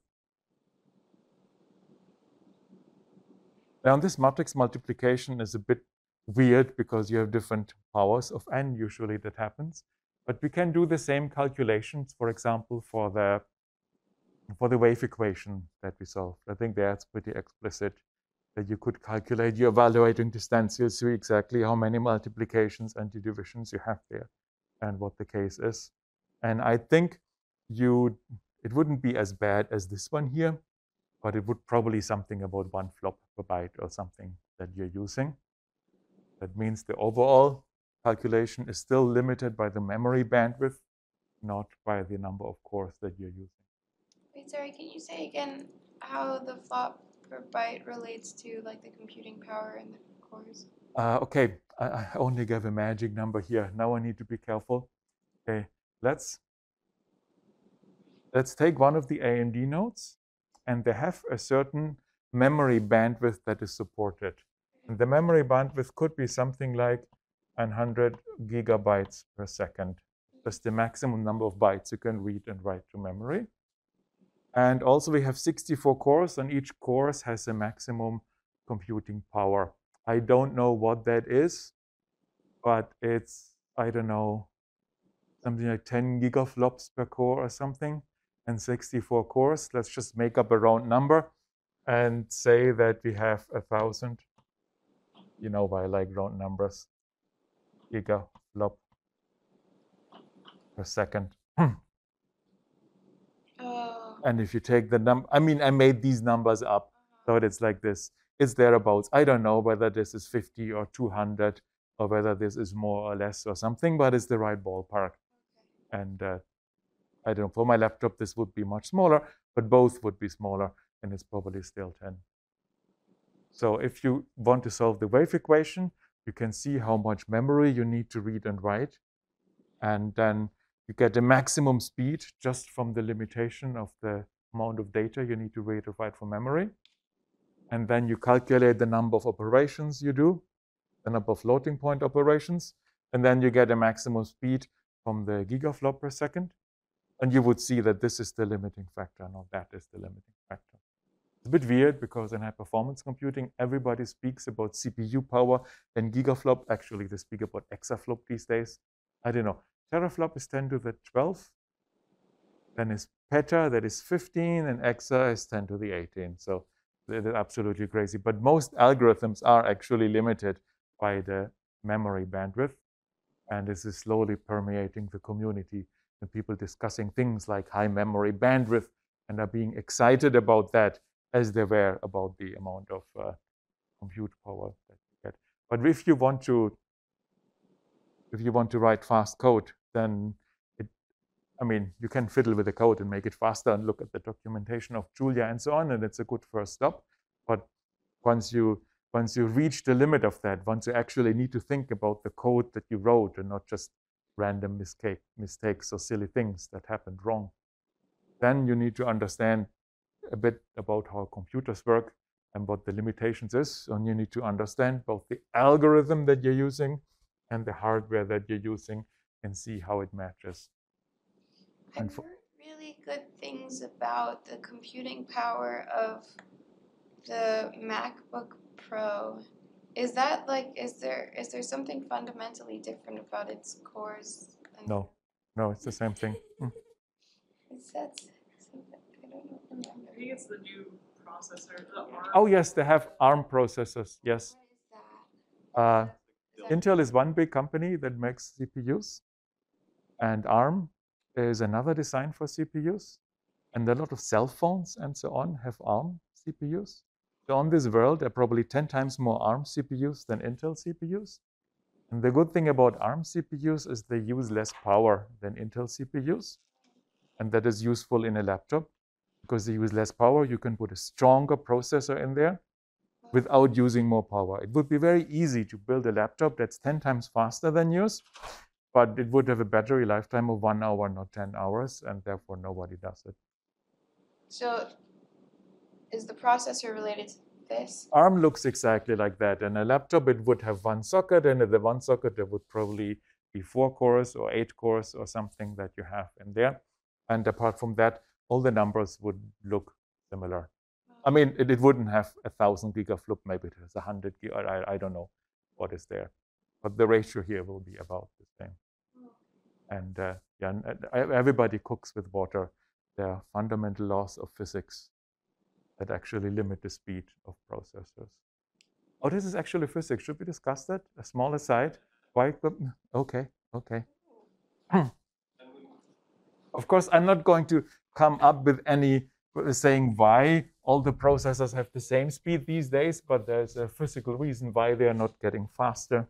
Now, this matrix multiplication is a bit weird because you have different powers of n usually that happens. But we can do the same calculations, for example, for the wave equation that we solved. I think that's pretty explicit, that you could calculate your evaluating distance. You'll see exactly how many multiplications and divisions you have there and what the case is. And I think it wouldn't be as bad as this one here, but it would probably something about 1 flop per byte or something that you're using. That means the overall calculation is still limited by the memory bandwidth, not by the number of cores that you're using. Wait, sorry, can you say again how the flop per byte relates to like the computing power and the cores? Okay, I only gave a magic number here. Now I need to be careful. Okay, let's take one of the AMD nodes, and they have a certain memory bandwidth that is supported. And the memory bandwidth could be something like 100 gigabytes per second. That's the maximum number of bytes you can read and write to memory. And also we have 64 cores, and each core has a maximum computing power. I don't know what that is, but it's, I don't know, something like 10 gigaflops per core or something, and 64 cores. Let's just make up a round number and say that we have 1,000. You know, I like round numbers. Gigaflop per second. And if you take the number, I mean, I made these numbers up, so it's like this. It's thereabouts. I don't know whether this is 50 or 200, or whether this is more or less or something, but it's the right ballpark. And I don't know, for my laptop, this would be much smaller, but both would be smaller, and it's probably still 10. So if you want to solve the wave equation, you can see how much memory you need to read and write. And then you get the maximum speed just from the limitation of the amount of data you need to read or write from memory. And then you calculate the number of operations you do, the number of floating point operations, and then you get a maximum speed from the gigaflop per second. And you would see that this is the limiting factor, not that is the limiting factor. It's a bit weird because in high performance computing, everybody speaks about CPU power and gigaflop. Actually, they speak about exaflop these days. I don't know. Teraflop is 10 to the 12. Then is peta, that is 15, and exa is 10 to the 18. So they're absolutely crazy. But most algorithms are actually limited by the memory bandwidth. And this is slowly permeating the community, and people discussing things like high memory bandwidth and are being excited about that as they were about the amount of compute power that you get. But if you want to write fast code, then you can fiddle with the code and make it faster and look at the documentation of Julia and so on, and it's a good first step. But once you reach the limit of that, once you actually need to think about the code that you wrote and not just random mistakes or silly things that happened wrong, then you need to understand a bit about how computers work and what the limitations is, and you need to understand both the algorithm that you're using and the hardware that you're using and see how it matches. I've heard really good things about the computing power of the MacBook Pro. Is that like, is there something fundamentally different about its cores? No, it's the same thing. Is that something? I don't remember. I think it's the new processor, the ARM. Oh yes, they have ARM processors. Yes. What is that? Intel is one big company that makes CPUs, and ARM is another design for CPUs. And a lot of cell phones and so on have ARM CPUs. So on this world, there are probably 10 times more ARM CPUs than Intel CPUs. And the good thing about ARM CPUs is they use less power than Intel CPUs. And that is useful in a laptop. Because they use less power, you can put a stronger processor in there without using more power. It would be very easy to build a laptop that's 10 times faster than yours, but it would have a battery lifetime of 1 hour, not 10 hours, and therefore nobody does it. So is the processor related to this? ARM looks exactly like that. In a laptop, it would have one socket, and in the one socket, there would probably be 4 cores or 8 cores or something that you have in there. And apart from that, all the numbers would look similar. I mean, it wouldn't have 1,000 gigaflop, maybe it has 100 gig, I don't know what is there. But the ratio here will be about the same. And everybody cooks with water. There are fundamental laws of physics that actually limit the speed of processors. Oh, this is actually physics. Should we discuss that? A small aside. Why? Okay. Of course, I'm not going to come up with any saying why all the processors have the same speed these days, but there's a physical reason why they are not getting faster.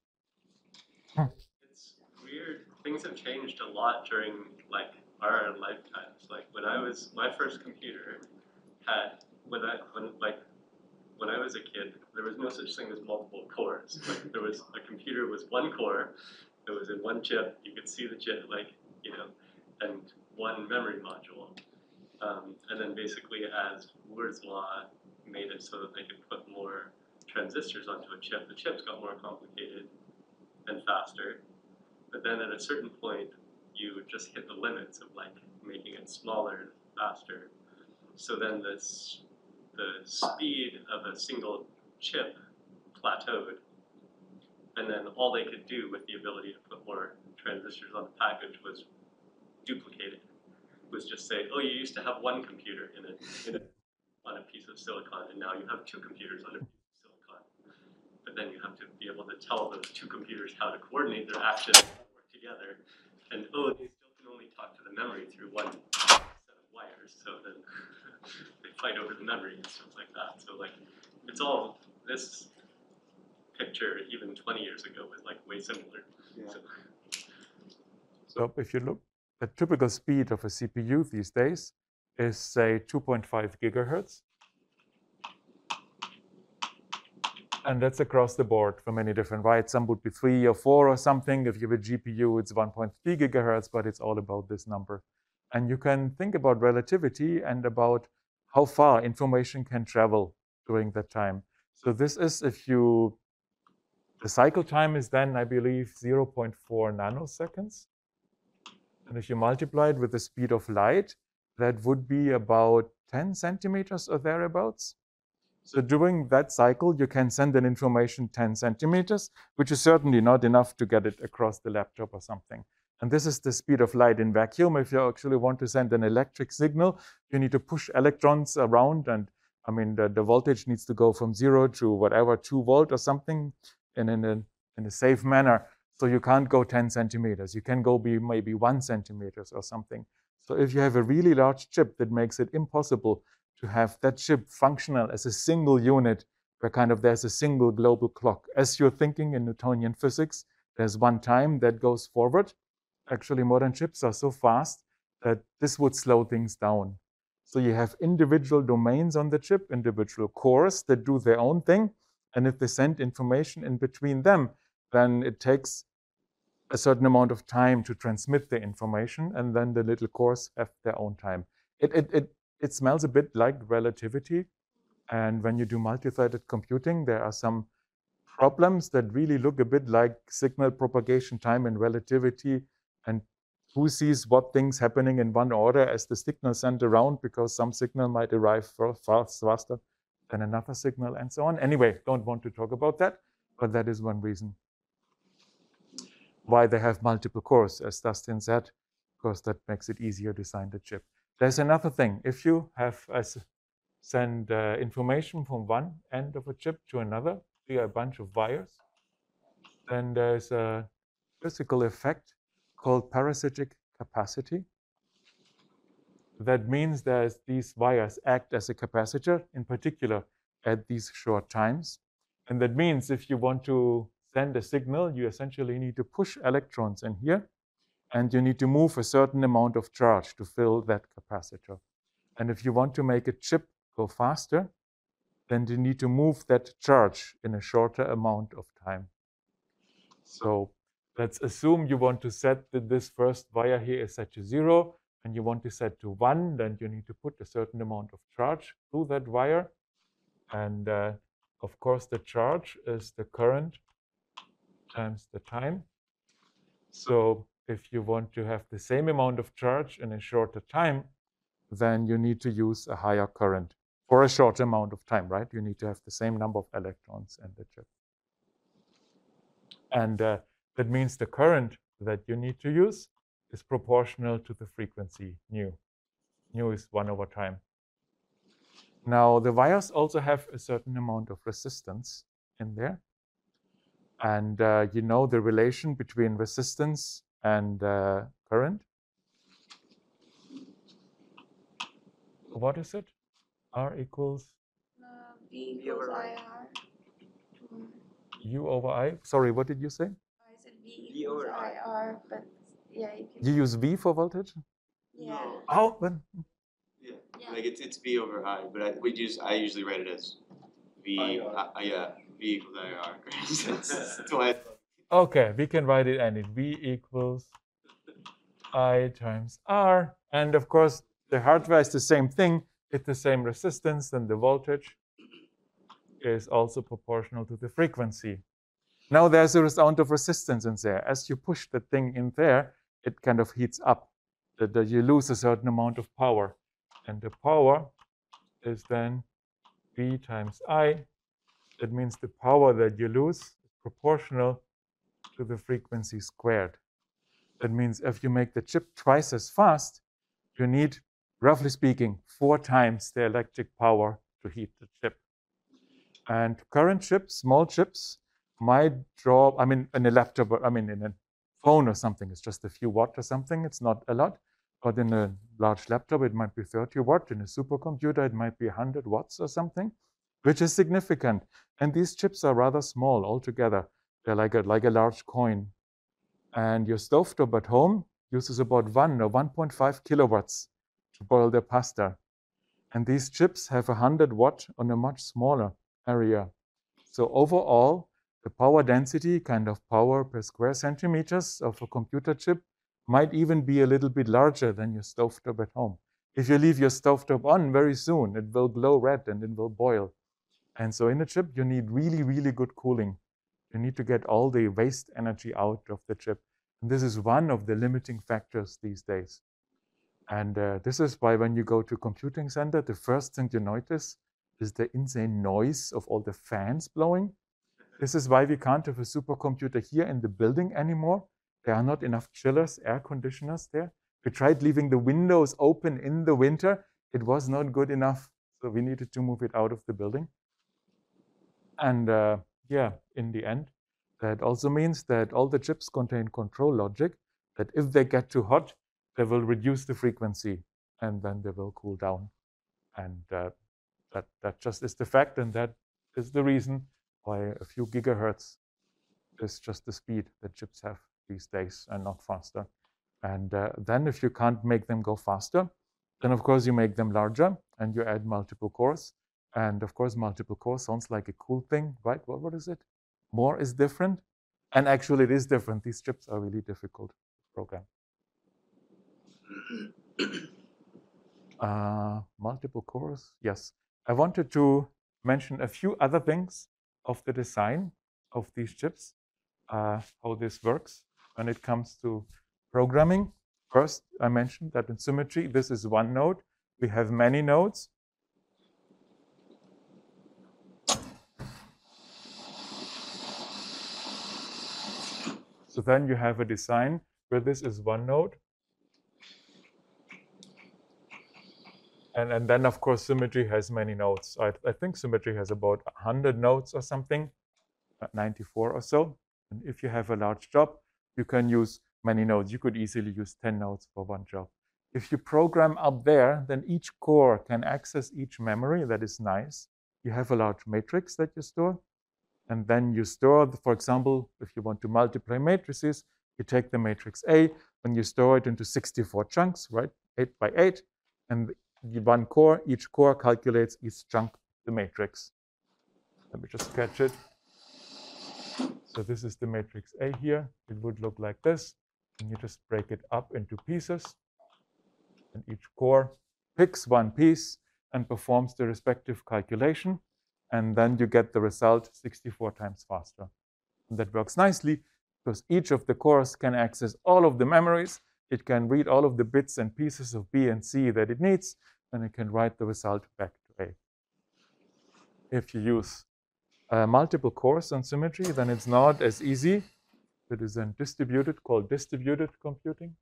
It's weird. Things have changed a lot during our lifetimes. Like my first computer had when I was a kid, there was no such thing as multiple cores. Like there was a computer was one core, it was in one chip. You could see the chip, and one memory module. And then basically, as Moore's law made it so that they could put more transistors onto a chip, the chips got more complicated and faster. But then at a certain point, you just hit the limits of making it smaller and faster. So then the speed of a single chip plateaued. And then all they could do with the ability to put more transistors on the package was duplicate it. Was just say, oh, you used to have one computer on a piece of silicon, and now you have 2 computers on a piece of silicon. But then you have to be able to tell those 2 computers how to coordinate their actions and work together. And they still can only talk to the memory through one set of wires. So then they fight over the memory and stuff like that. So it's all this picture even 20 years ago was way similar. Yeah. So if you look, the typical speed of a CPU these days is, say, 2.5 gigahertz. And that's across the board for many different bytes. Some would be 3 or 4 or something. If you have a GPU, it's 1.3 gigahertz, but it's all about this number. And you can think about relativity and about how far information can travel during that time. So this is the cycle time is then, I believe, 0.4 nanoseconds. And if you multiply it with the speed of light, that would be about 10 centimeters or thereabouts. So during that cycle, you can send an information 10 centimeters, which is certainly not enough to get it across the laptop or something. And this is the speed of light in vacuum. If you actually want to send an electric signal, you need to push electrons around. And I mean, the voltage needs to go from 0 to whatever, 2 volt or something in a safe manner. So you can't go 10 centimeters. You can go maybe 1 centimeter or something. So if you have a really large chip, that makes it impossible to have that chip functional as a single unit where there's a single global clock. As you're thinking in Newtonian physics, there's one time that goes forward. Actually, modern chips are so fast that this would slow things down. So you have individual domains on the chip, individual cores that do their own thing. And if they send information in between them, then it takes a certain amount of time to transmit the information, and then the little cores have their own time. It smells a bit like relativity, and when you do multi-threaded computing, there are some problems that really look a bit like signal propagation time in relativity, and who sees what things happening in one order as the signal sent around, because some signal might arrive faster than another signal, and so on. Anyway, don't want to talk about that, but that is one reason why they have multiple cores, as Dustin said, because that makes it easier to design the chip. There's another thing. If you have send information from one end of a chip to another via a bunch of wires, then there's a physical effect called parasitic capacity. that means that these wires act as a capacitor, in particular at these short times. And that means if you want to send a signal, you essentially need to push electrons in here, and you need to move a certain amount of charge to fill that capacitor. And if you want to make a chip go faster, then you need to move that charge in a shorter amount of time. So let's assume you want to set that this first wire here is set to 0, and you want to set to 1, then you need to put a certain amount of charge through that wire. And of course, the charge is the current times the time. So if you want to have the same amount of charge in a shorter time, then you need to use a higher current for a short amount of time, right? You need to have the same number of electrons in the chip. And that means the current that you need to use is proportional to the frequency nu. Nu is 1 over time. Now, the wires also have a certain amount of resistance in there. And you know the relation between resistance and current? What is it? R equals? V equals IR. U over I? Sorry, what did you say? I said V equals IR, but yeah, you can. You use V for voltage? Yeah. No. Oh, but Yeah. Yeah. Like it's V over I, but I usually write it as V. Yeah, V equals IR. That's why. okay, we can write it any. V equals I times R. And of course, the hardware is the same thing. It's the same resistance, then the voltage is also proportional to the frequency. Now there's a amount of resistance in there. As you push the thing in there, it kind of heats up. That you lose a certain amount of power. And the power is then V times I. That means the power that you lose is proportional to the frequency squared. That means if you make the chip twice as fast, you need, roughly speaking, 4 times the electric power to heat the chip. And current chips, small chips, might draw, I mean, in a laptop, I mean, in a phone or something, it's just a few watts or something, it's not a lot. But in a large laptop, it might be 30 watts. In a supercomputer, it might be 100 watts or something, which is significant. And these chips are rather small altogether. They're like a large coin. And your stovetop at home uses about 1 or 1.5 kilowatts to boil their pasta. And these chips have 100 watt on a much smaller area. So overall, the power density, kind of power per square centimeters of a computer chip, might even be a little bit larger than your stovetop at home. If you leave your stovetop on very soon, it will glow red and it will boil. And so in a chip, you need really, really good cooling. You need to get all the waste energy out of the chip. And this is one of the limiting factors these days. And this is why when you go to a computing center, the first thing you notice is the insane noise of all the fans blowing. This is why we can't have a supercomputer here in the building anymore. There are not enough chillers, air conditioners there. We tried leaving the windows open in the winter. It was not good enough. So we needed to move it out of the building. And yeah, in the end, that also means that all the chips contain control logic, that if they get too hot, they will reduce the frequency and then they will cool down. And that just is the fact, and that is the reason why a few gigahertz is just the speed that chips have these days and not faster. And then if you can't make them go faster, then of course you make them larger and you add multiple cores. And of course, multiple cores sounds like a cool thing, right? Well, what is it? More is different. And actually it is different. These chips are really difficult to program. Multiple cores, yes. I wanted to mention a few other things of the design of these chips, how this works when it comes to programming. First, I mentioned that in symmetry, this is one node. We have many nodes. So then you have a design where this is one node. And then, of course, symmetry has many nodes. I think symmetry has about 100 nodes or something, 94 or so. And if you have a large job, you can use many nodes. You could easily use 10 nodes for one job. If you program up there, then each core can access each memory. That is nice. You have a large matrix that you store. And then you store, for example, if you want to multiply matrices, you take the matrix A and you store it into 64 chunks, right? 8 by 8. And one core, each core calculates each chunk of the matrix. Let me just sketch it. So this is the matrix A here. It would look like this. And you just break it up into pieces. And each core picks one piece and performs the respective calculation. And then you get the result 64 times faster. And that works nicely because each of the cores can access all of the memories. It can read all of the bits and pieces of B and C that it needs, and it can write the result back to A. If you use multiple cores on symmetry, then it's not as easy. It is then distributed, called distributed computing.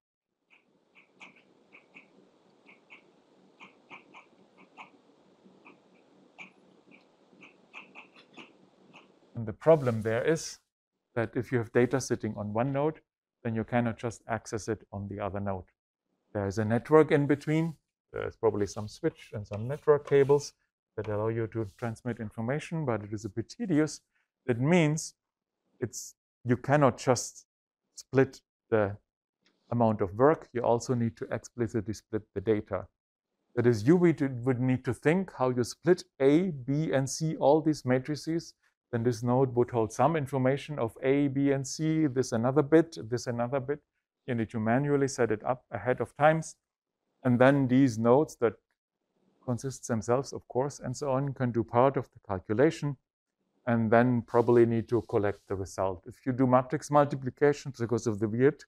And the problem there is that if you have data sitting on one node, then you cannot just access it on the other node. There is a network in between. There's probably some switch and some network cables that allow you to transmit information, but it is a bit tedious. That means you cannot just split the amount of work. You also need to explicitly split the data. That is, you would need to think how you split A, B, and C, all these matrices. Then this node would hold some information of A, B, and C, this another bit, this another bit. You need to manually set it up ahead of times. And then these nodes that consist themselves of cores and so on can do part of the calculation and then probably need to collect the result. If you do matrix multiplication because of the weird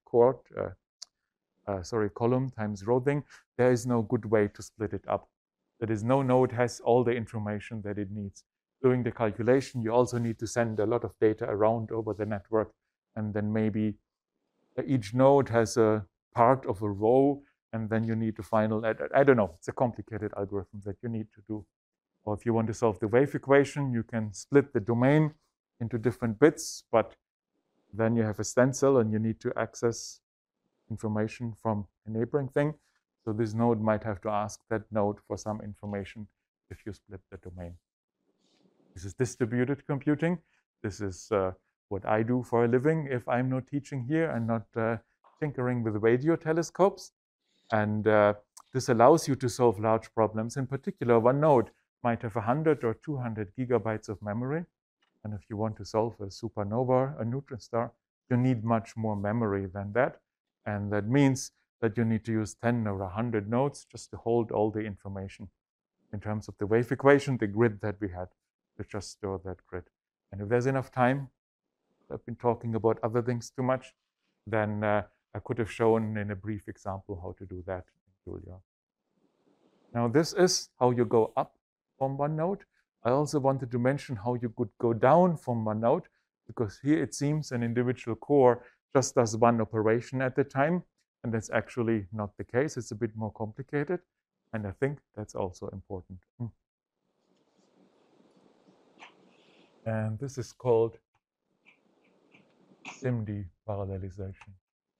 column times row thing, there is no good way to split it up. That is, no node has all the information that it needs. Doing the calculation, you also need to send a lot of data around over the network, and then maybe each node has a part of a row, and then you need to I don't know, it's a complicated algorithm that you need to do. Or if you want to solve the wave equation, you can split the domain into different bits, but then you have a stencil and you need to access information from a neighboring thing. So this node might have to ask that node for some information if you split the domain. This is distributed computing. This is what I do for a living if I'm not teaching here and not tinkering with radio telescopes. And this allows you to solve large problems. In particular, one node might have 100 or 200 gigabytes of memory. And if you want to solve a supernova, a neutron star, you need much more memory than that. And that means that you need to use 10 or 100 nodes just to hold all the information. In terms of the wave equation, the grid that we had, to just store that grid. And if there's enough time, I've been talking about other things too much, then I could have shown in a brief example how to do that in Julia. Now this is how you go up from one node. I also wanted to mention how you could go down from one node, because here it seems an individual core just does one operation at a time, and that's actually not the case. It's a bit more complicated, and I think that's also important. And this is called SIMD parallelization.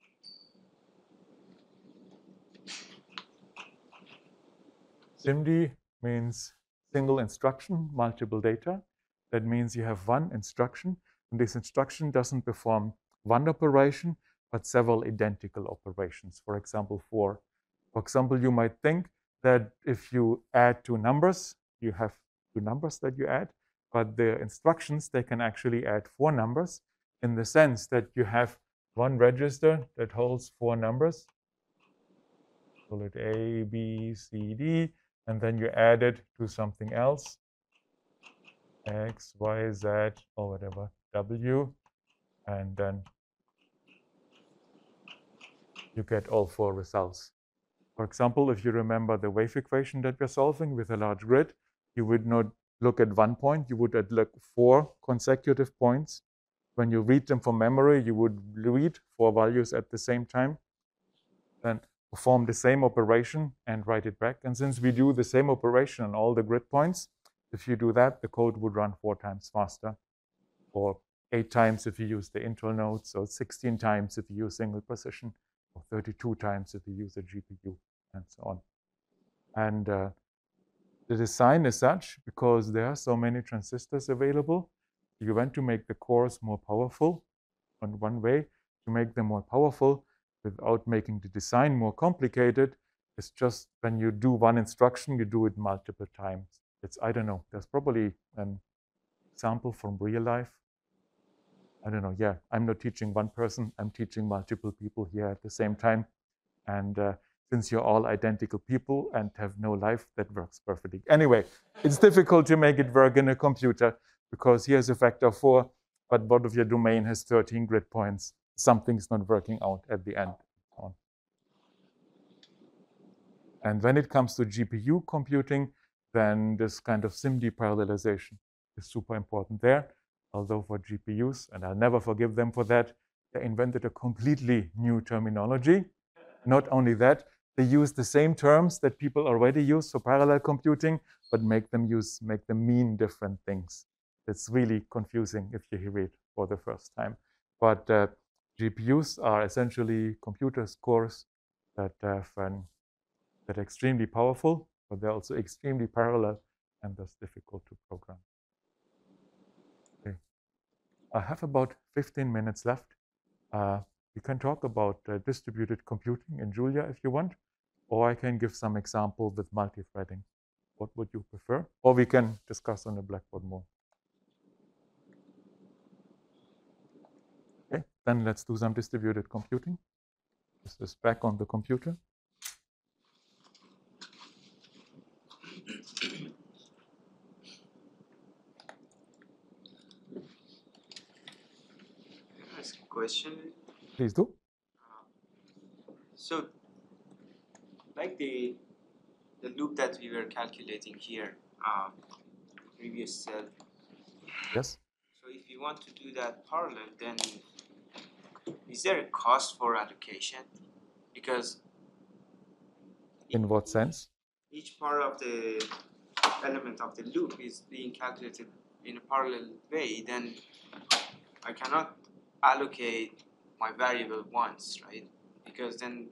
SIMD means single instruction, multiple data. That means you have one instruction, and this instruction doesn't perform one operation, but several identical operations. For example, you might think that if you add two numbers, you have two numbers that you add, but the instructions, they can actually add four numbers in the sense that you have one register that holds four numbers. Call it A, B, C, D, and then you add it to something else, X, Y, Z, or whatever, W, and then you get all four results. For example, if you remember the wave equation that we're solving with a large grid, you would not look at one point, you would look at four consecutive points. When you read them from memory, you would read four values at the same time, then perform the same operation and write it back. And since we do the same operation on all the grid points, if you do that, the code would run 4 times faster, or 8 times if you use the Intel nodes, or 16 times if you use single precision, or 32 times if you use a GPU. and so on. And the design is such, because there are so many transistors available, you want to make the cores more powerful. And one way to make them more powerful without making the design more complicated is just when you do one instruction, you do it multiple times. It's, I don't know, there's probably an example from real life. I don't know, yeah, I'm not teaching one person, I'm teaching multiple people here at the same time. And since you're all identical people and have no life, that works perfectly. Anyway, it's difficult to make it work in a computer because here's a factor of 4, but one of your domain has 13 grid points. Something's not working out at the end. And when it comes to GPU computing, then this kind of SIMD parallelization is super important there. Although for GPUs, and I'll never forgive them for that, they invented a completely new terminology. Not only that, they use the same terms that people already use for parallel computing, but make them mean different things. It's really confusing if you hear it for the first time. But GPUs are essentially computers cores that have that are extremely powerful, but they're also extremely parallel and thus difficult to program. Okay. I have about 15 minutes left. We can talk about distributed computing in Julia if you want, or I can give some example with multi-threading. What would you prefer? Or we can discuss on the Blackboard more. Okay, then let's do some distributed computing. This is back on the computer. Can I ask a question? Please do. So, like the loop that we were calculating here, previous cell. Yes. So if you want to do that parallel, then is there a cost for allocation? Because in what sense? Each part of the element of the loop is being calculated in a parallel way, then I cannot allocate my variable once, right? Because then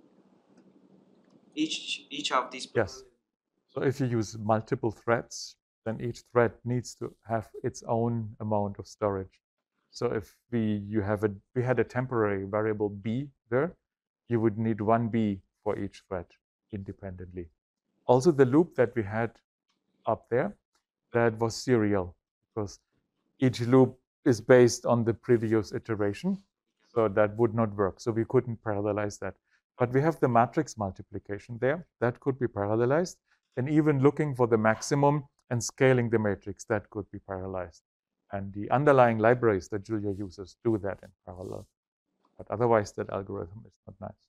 each of these. Yes. So if you use multiple threads, then each thread needs to have its own amount of storage. So if we had a temporary variable b there, you would need one b for each thread independently. Also, the loop that we had up there, that was serial, because each loop is based on the previous iteration. So that would not work. So we couldn't parallelize that. But we have the matrix multiplication there. That could be parallelized. And even looking for the maximum and scaling the matrix, that could be parallelized. And the underlying libraries that Julia uses do that in parallel. But otherwise, that algorithm is not nice.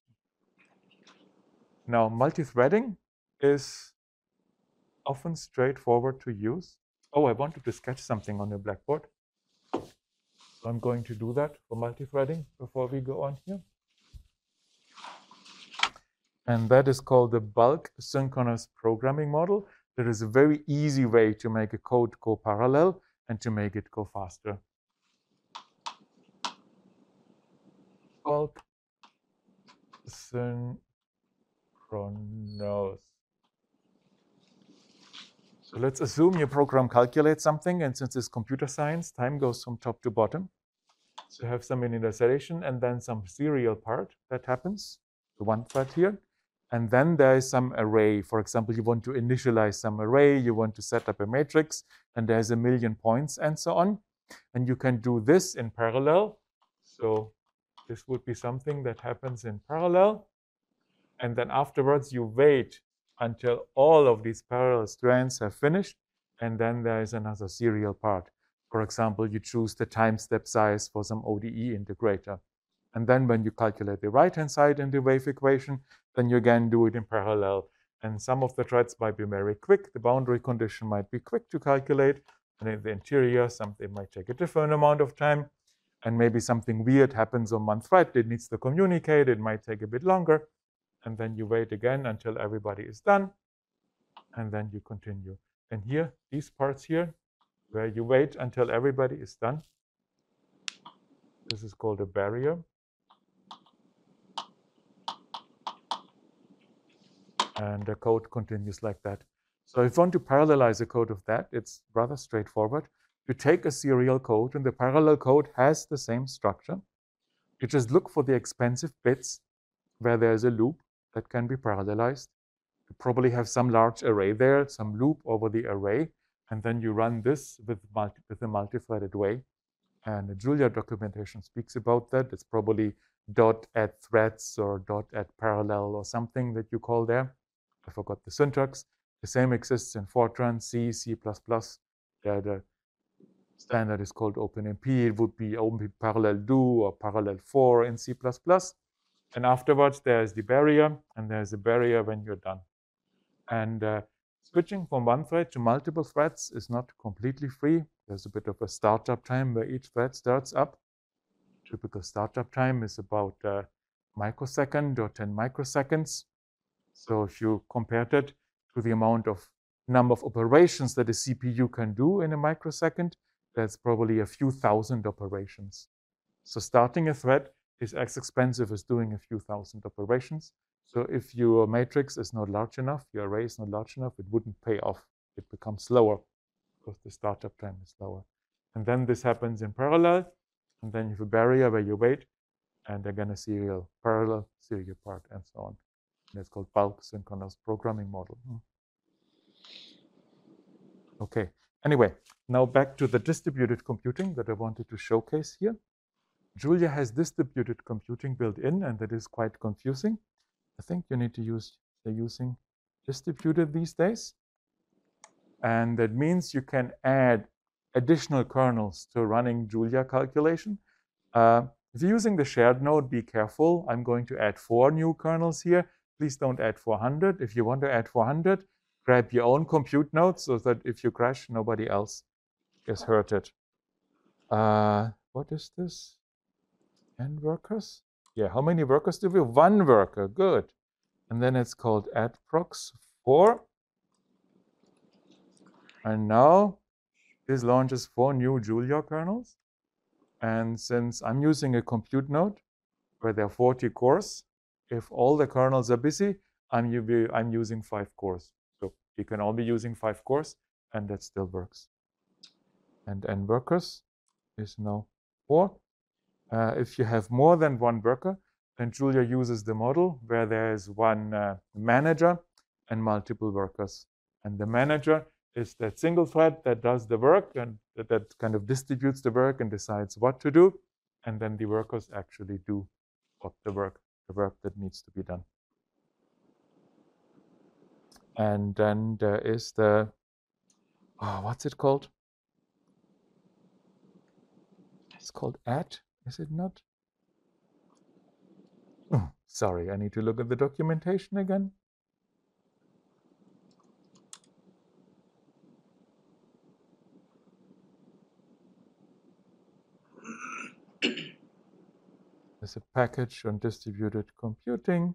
Now, multi-threading is often straightforward to use. Oh, I wanted to sketch something on the Blackboard. So I'm going to do that for multi-threading before we go on here. And that is called the bulk synchronous programming model. There is a very easy way to make a code go parallel and to make it go faster. Bulk synchronous. So let's assume your program calculates something, and since it's computer science, time goes from top to bottom. So you have some initialization and then some serial part that happens, the one thread here. And then there is some array. For example, you want to initialize some array, you want to set up a matrix, and there's a million points and so on. And you can do this in parallel. So this would be something that happens in parallel. And then afterwards, you wait until all of these parallel strands have finished, and then there is another serial part. For example, you choose the time step size for some ODE integrator. And then when you calculate the right-hand side in the wave equation, then you again do it in parallel. And some of the threads might be very quick. The boundary condition might be quick to calculate. And in the interior, something might take a different amount of time. And maybe something weird happens on one thread. It needs to communicate. It might take a bit longer. And then you wait again until everybody is done, and then you continue. And here, these parts here, where you wait until everybody is done, this is called a barrier. And the code continues like that. So if you want to parallelize a code of that, it's rather straightforward. You take a serial code, and the parallel code has the same structure. You just look for the expensive bits where there's a loop that can be parallelized. You probably have some large array there, some loop over the array, and then you run this with a multi-threaded way. And the Julia documentation speaks about that. It's probably .add threads or .add parallel or something that you call there. I forgot the syntax. The same exists in Fortran, C, C++. The standard is called OpenMP. It would be OpenMP parallel do or parallel for in C++. And afterwards, there's the barrier, and there's a barrier when you're done. And switching from one thread to multiple threads is not completely free. There's a bit of a startup time where each thread starts up. Typical startup time is about a microsecond or 10 microseconds. So if you compare that to the amount of number of operations that a CPU can do in a microsecond, that's probably a few thousand operations. So starting a thread is as expensive as doing a few thousand operations. So if your matrix is not large enough, your array is not large enough, it wouldn't pay off. It becomes slower because the startup time is slower. And then this happens in parallel, and then you have a barrier where you wait, and again a serial parallel, serial part, and so on. And it's called bulk synchronous programming model. Okay, anyway, now back to the distributed computing that I wanted to showcase here. Julia has distributed computing built in, and that is quite confusing. I think you need to use, they're using distributed these days. And that means you can add additional kernels to running Julia calculation. If you're using the shared node, be careful. I'm going to add 4 new kernels here. Please don't add 400. If you want to add 400, grab your own compute node so that if you crash, nobody else gets hurted. What is this? N workers? Yeah, how many workers do we have? 1 worker, good. And then it's called addprox 4. And now this launches 4 new Julia kernels. And since I'm using a compute node where there are 40 cores, if all the kernels are busy, I'm using 5 cores. So you can all be using 5 cores, and that still works. And N workers is now 4. If you have more than 1 worker, then Julia uses the model where there is 1 manager and multiple workers. And the manager is that single thread that does the work and that kind of distributes the work and decides what to do. And then the workers actually do what the work that needs to be done. And then there is the, what's it called? It's called add, is it not? Oh, sorry, I need to look at the documentation again. There's a package on distributed computing.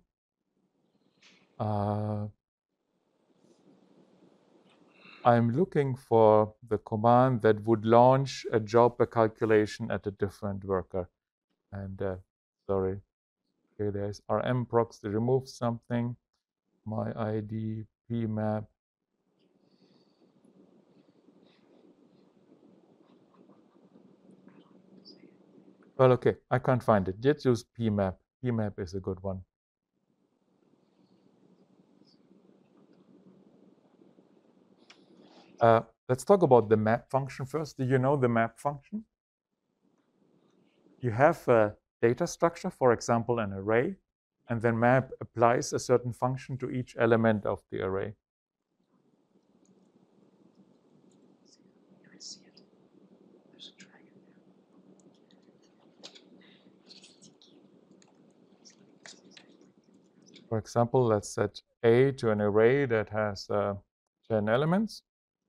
I'm looking for the command that would launch a job calculation at a different worker. And sorry, okay, there's rmprox to remove something. My ID pmap. Well, okay, I can't find it. Let's use pmap. Pmap is a good one. Let's talk about the map function first. Do you know the map function? You have a data structure, for example, an array, and then map applies a certain function to each element of the array. For example, let's set A to an array that has 10 elements.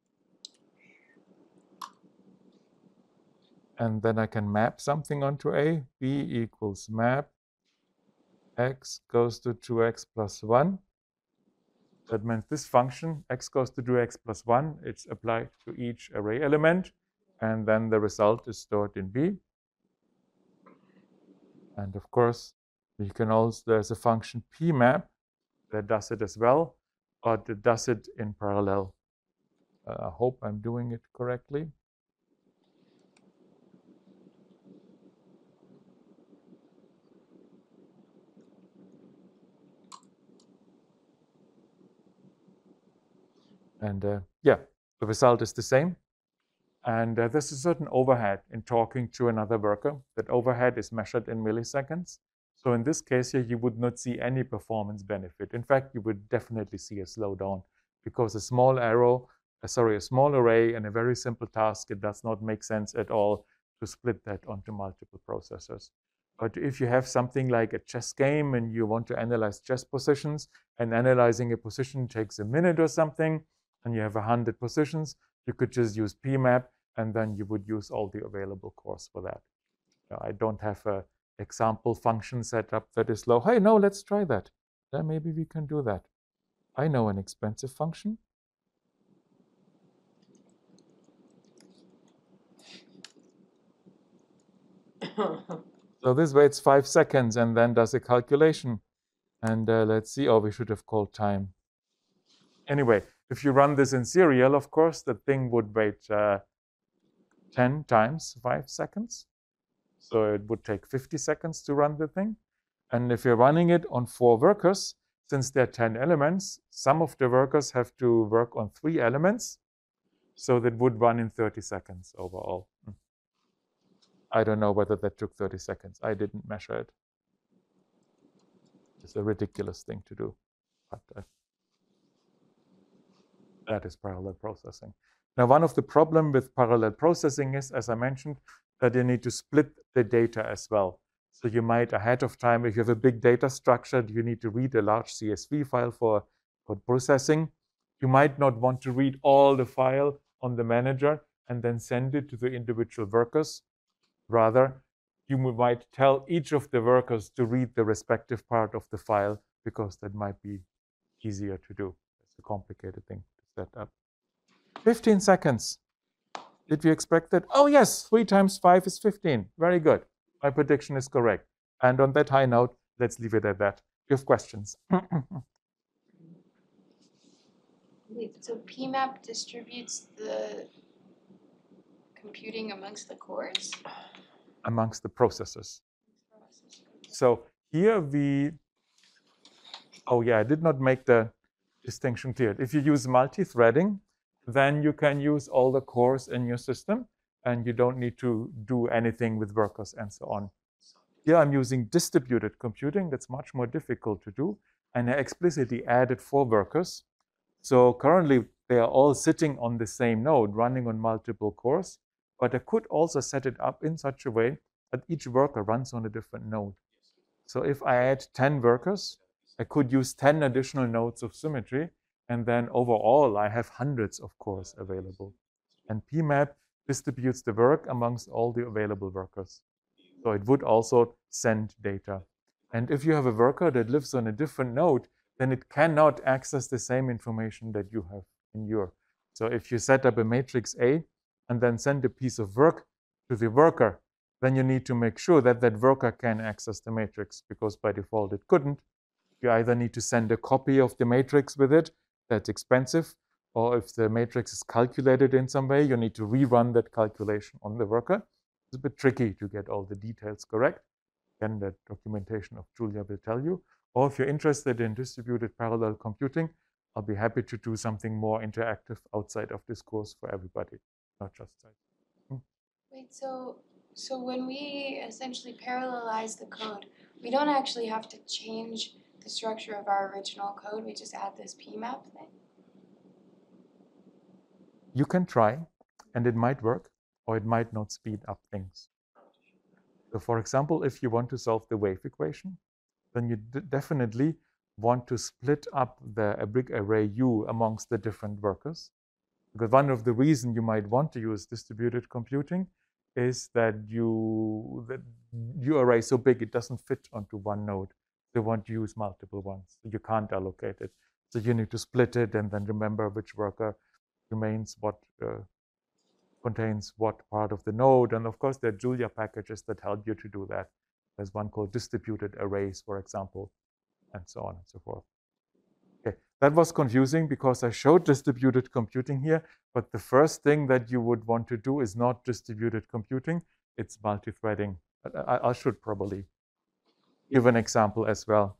And then I can map something onto A. B equals map x goes to 2x plus 1. That means this function, x goes to 2x plus 1, it's applied to each array element. And then the result is stored in B. And of course, you can also, there's a function pmap that does it as well. but it does it in parallel. I hope I'm doing it correctly. And yeah, the result is the same. And there's a certain overhead in talking to another worker. That overhead is measured in milliseconds. So in this case here, you would not see any performance benefit. In fact, you would definitely see a slowdown because a small a small array and a very simple task, it does not make sense at all to split that onto multiple processors. But if you have something like a chess game and you want to analyze chess positions, and analyzing a position takes a minute or something, and you have 100 positions, you could just use PMAP, and then you would use all the available cores for that. Now, I don't have an example function set up that is low. Hey, no, let's try that. Then maybe we can do that. I know an expensive function. So this waits 5 seconds and then does a calculation. And let's see. Oh, we should have called time. Anyway, if you run this in serial, of course, the thing would wait 10 times 5 seconds. So it would take 50 seconds to run the thing. And if you're running it on 4 workers, since there are 10 elements, some of the workers have to work on 3 elements. So that would run in 30 seconds overall. I don't know whether that took 30 seconds. I didn't measure it. It's a ridiculous thing to do. But that is parallel processing. Now, one of the problems with parallel processing is, as I mentioned, that you need to split the data as well. So you might ahead of time, if you have a big data structure, you need to read a large CSV file for processing. You might not want to read all the file on the manager and then send it to the individual workers. Rather, you might tell each of the workers to read the respective part of the file because that might be easier to do. It's a complicated thing to set up. 15 seconds. Did we expect that? Oh yes, 3 times 5 is 15. Very good. My prediction is correct. And on that high note, let's leave it at that. You have questions? Wait, so PMAP distributes the computing amongst the cores? Amongst the processors. So here oh yeah, I did not make the distinction clear. If you use multi-threading, then you can use all the cores in your system and you don't need to do anything with workers and so on. Here I'm using distributed computing. That's much more difficult to do. And I explicitly added 4 workers. So currently they are all sitting on the same node running on multiple cores, but I could also set it up in such a way that each worker runs on a different node. So if I add 10 workers, I could use 10 additional nodes of symmetry, and then overall I have hundreds of cores available. And PMAP distributes the work amongst all the available workers. So it would also send data. And if you have a worker that lives on a different node, then it cannot access the same information that you have in your. So if you set up a matrix A and then send a piece of work to the worker, then you need to make sure that that worker can access the matrix, because by default it couldn't. You either need to send a copy of the matrix with it, that's expensive, or if the matrix is calculated in some way, you need to rerun that calculation on the worker. It's a bit tricky to get all the details correct. Again, the documentation of Julia will tell you. Or if you're interested in distributed parallel computing, I'll be happy to do something more interactive outside of this course for everybody, not just science. Wait, so when we essentially parallelize the code, we don't actually have to change the structure of our original code, we just add this PMAP thing? You can try, and it might work, or it might not speed up things. So for example, if you want to solve the wave equation, then you definitely want to split up the big array U amongst the different workers. Because one of the reasons you might want to use distributed computing is that your array is so big it doesn't fit onto one node. You want to use multiple ones. So you can't allocate it. So you need to split it and then remember which worker contains what part of the node. And of course, there are Julia packages that help you to do that. There's one called distributed arrays, for example, and so on and so forth. Okay, that was confusing because I showed distributed computing here, but the first thing that you would want to do is not distributed computing, it's multi-threading. I should probably give an example as well.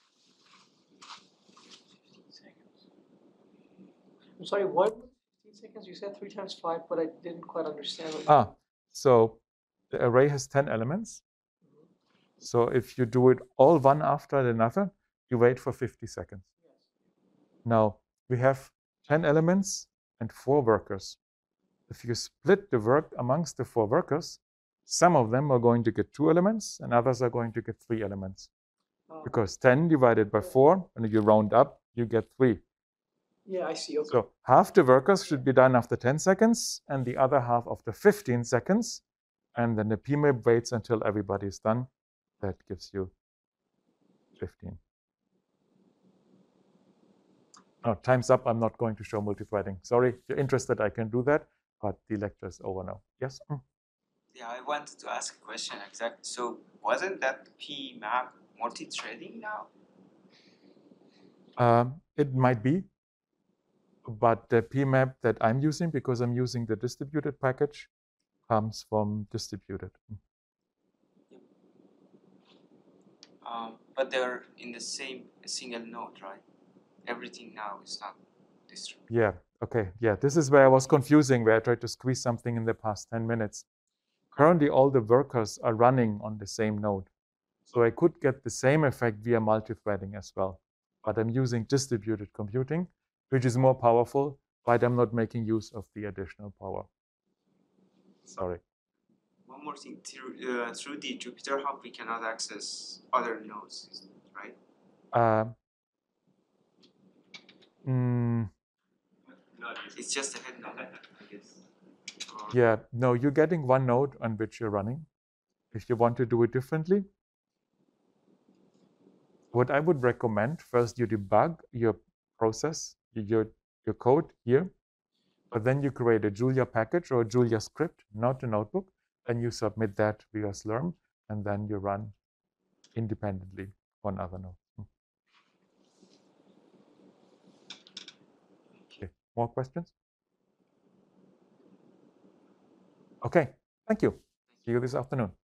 I'm sorry, what was 15 seconds? You said 3 times 5, but I didn't quite understand what you So the array has 10 elements. So if you do it all one after another, you wait for 50 seconds. Now, we have 10 elements and 4 workers. If you split the work amongst the 4 workers, some of them are going to get 2 elements and others are going to get 3 elements. Because 10 divided by 4, and if you round up, you get 3. Yeah, I see. Okay. So half the workers should be done after 10 seconds and the other half after 15 seconds. And then the PMAP waits until everybody is done. That gives you 15. Oh, time's up. I'm not going to show multithreading. Sorry, if you're interested, I can do that, but the lecture is over now. Yes? Yeah, I wanted to ask a question exactly. So wasn't that PMAP multi-threading now? It might be, but the PMAP that I'm using, because I'm using the distributed package, comes from distributed. But they're in the same single node, right? Everything now is not distributed. Yeah, okay. Yeah, this is where I was confusing, where I tried to squeeze something in the past 10 minutes. Currently, all the workers are running on the same node. So I could get the same effect via multithreading as well. But I'm using distributed computing, which is more powerful, but I'm not making use of the additional power. Sorry. One more thing, through the Jupyter Hub, we cannot access other nodes, right? It's just a head node, I guess. Yeah, no, you're getting one node on which you're running. If you want to do it differently, what I would recommend, first you debug your process, your code here, but then you create a Julia package or a Julia script, not a notebook, and you submit that via Slurm, and then you run independently on other nodes. Okay, more questions? Okay, thank you. See you this afternoon.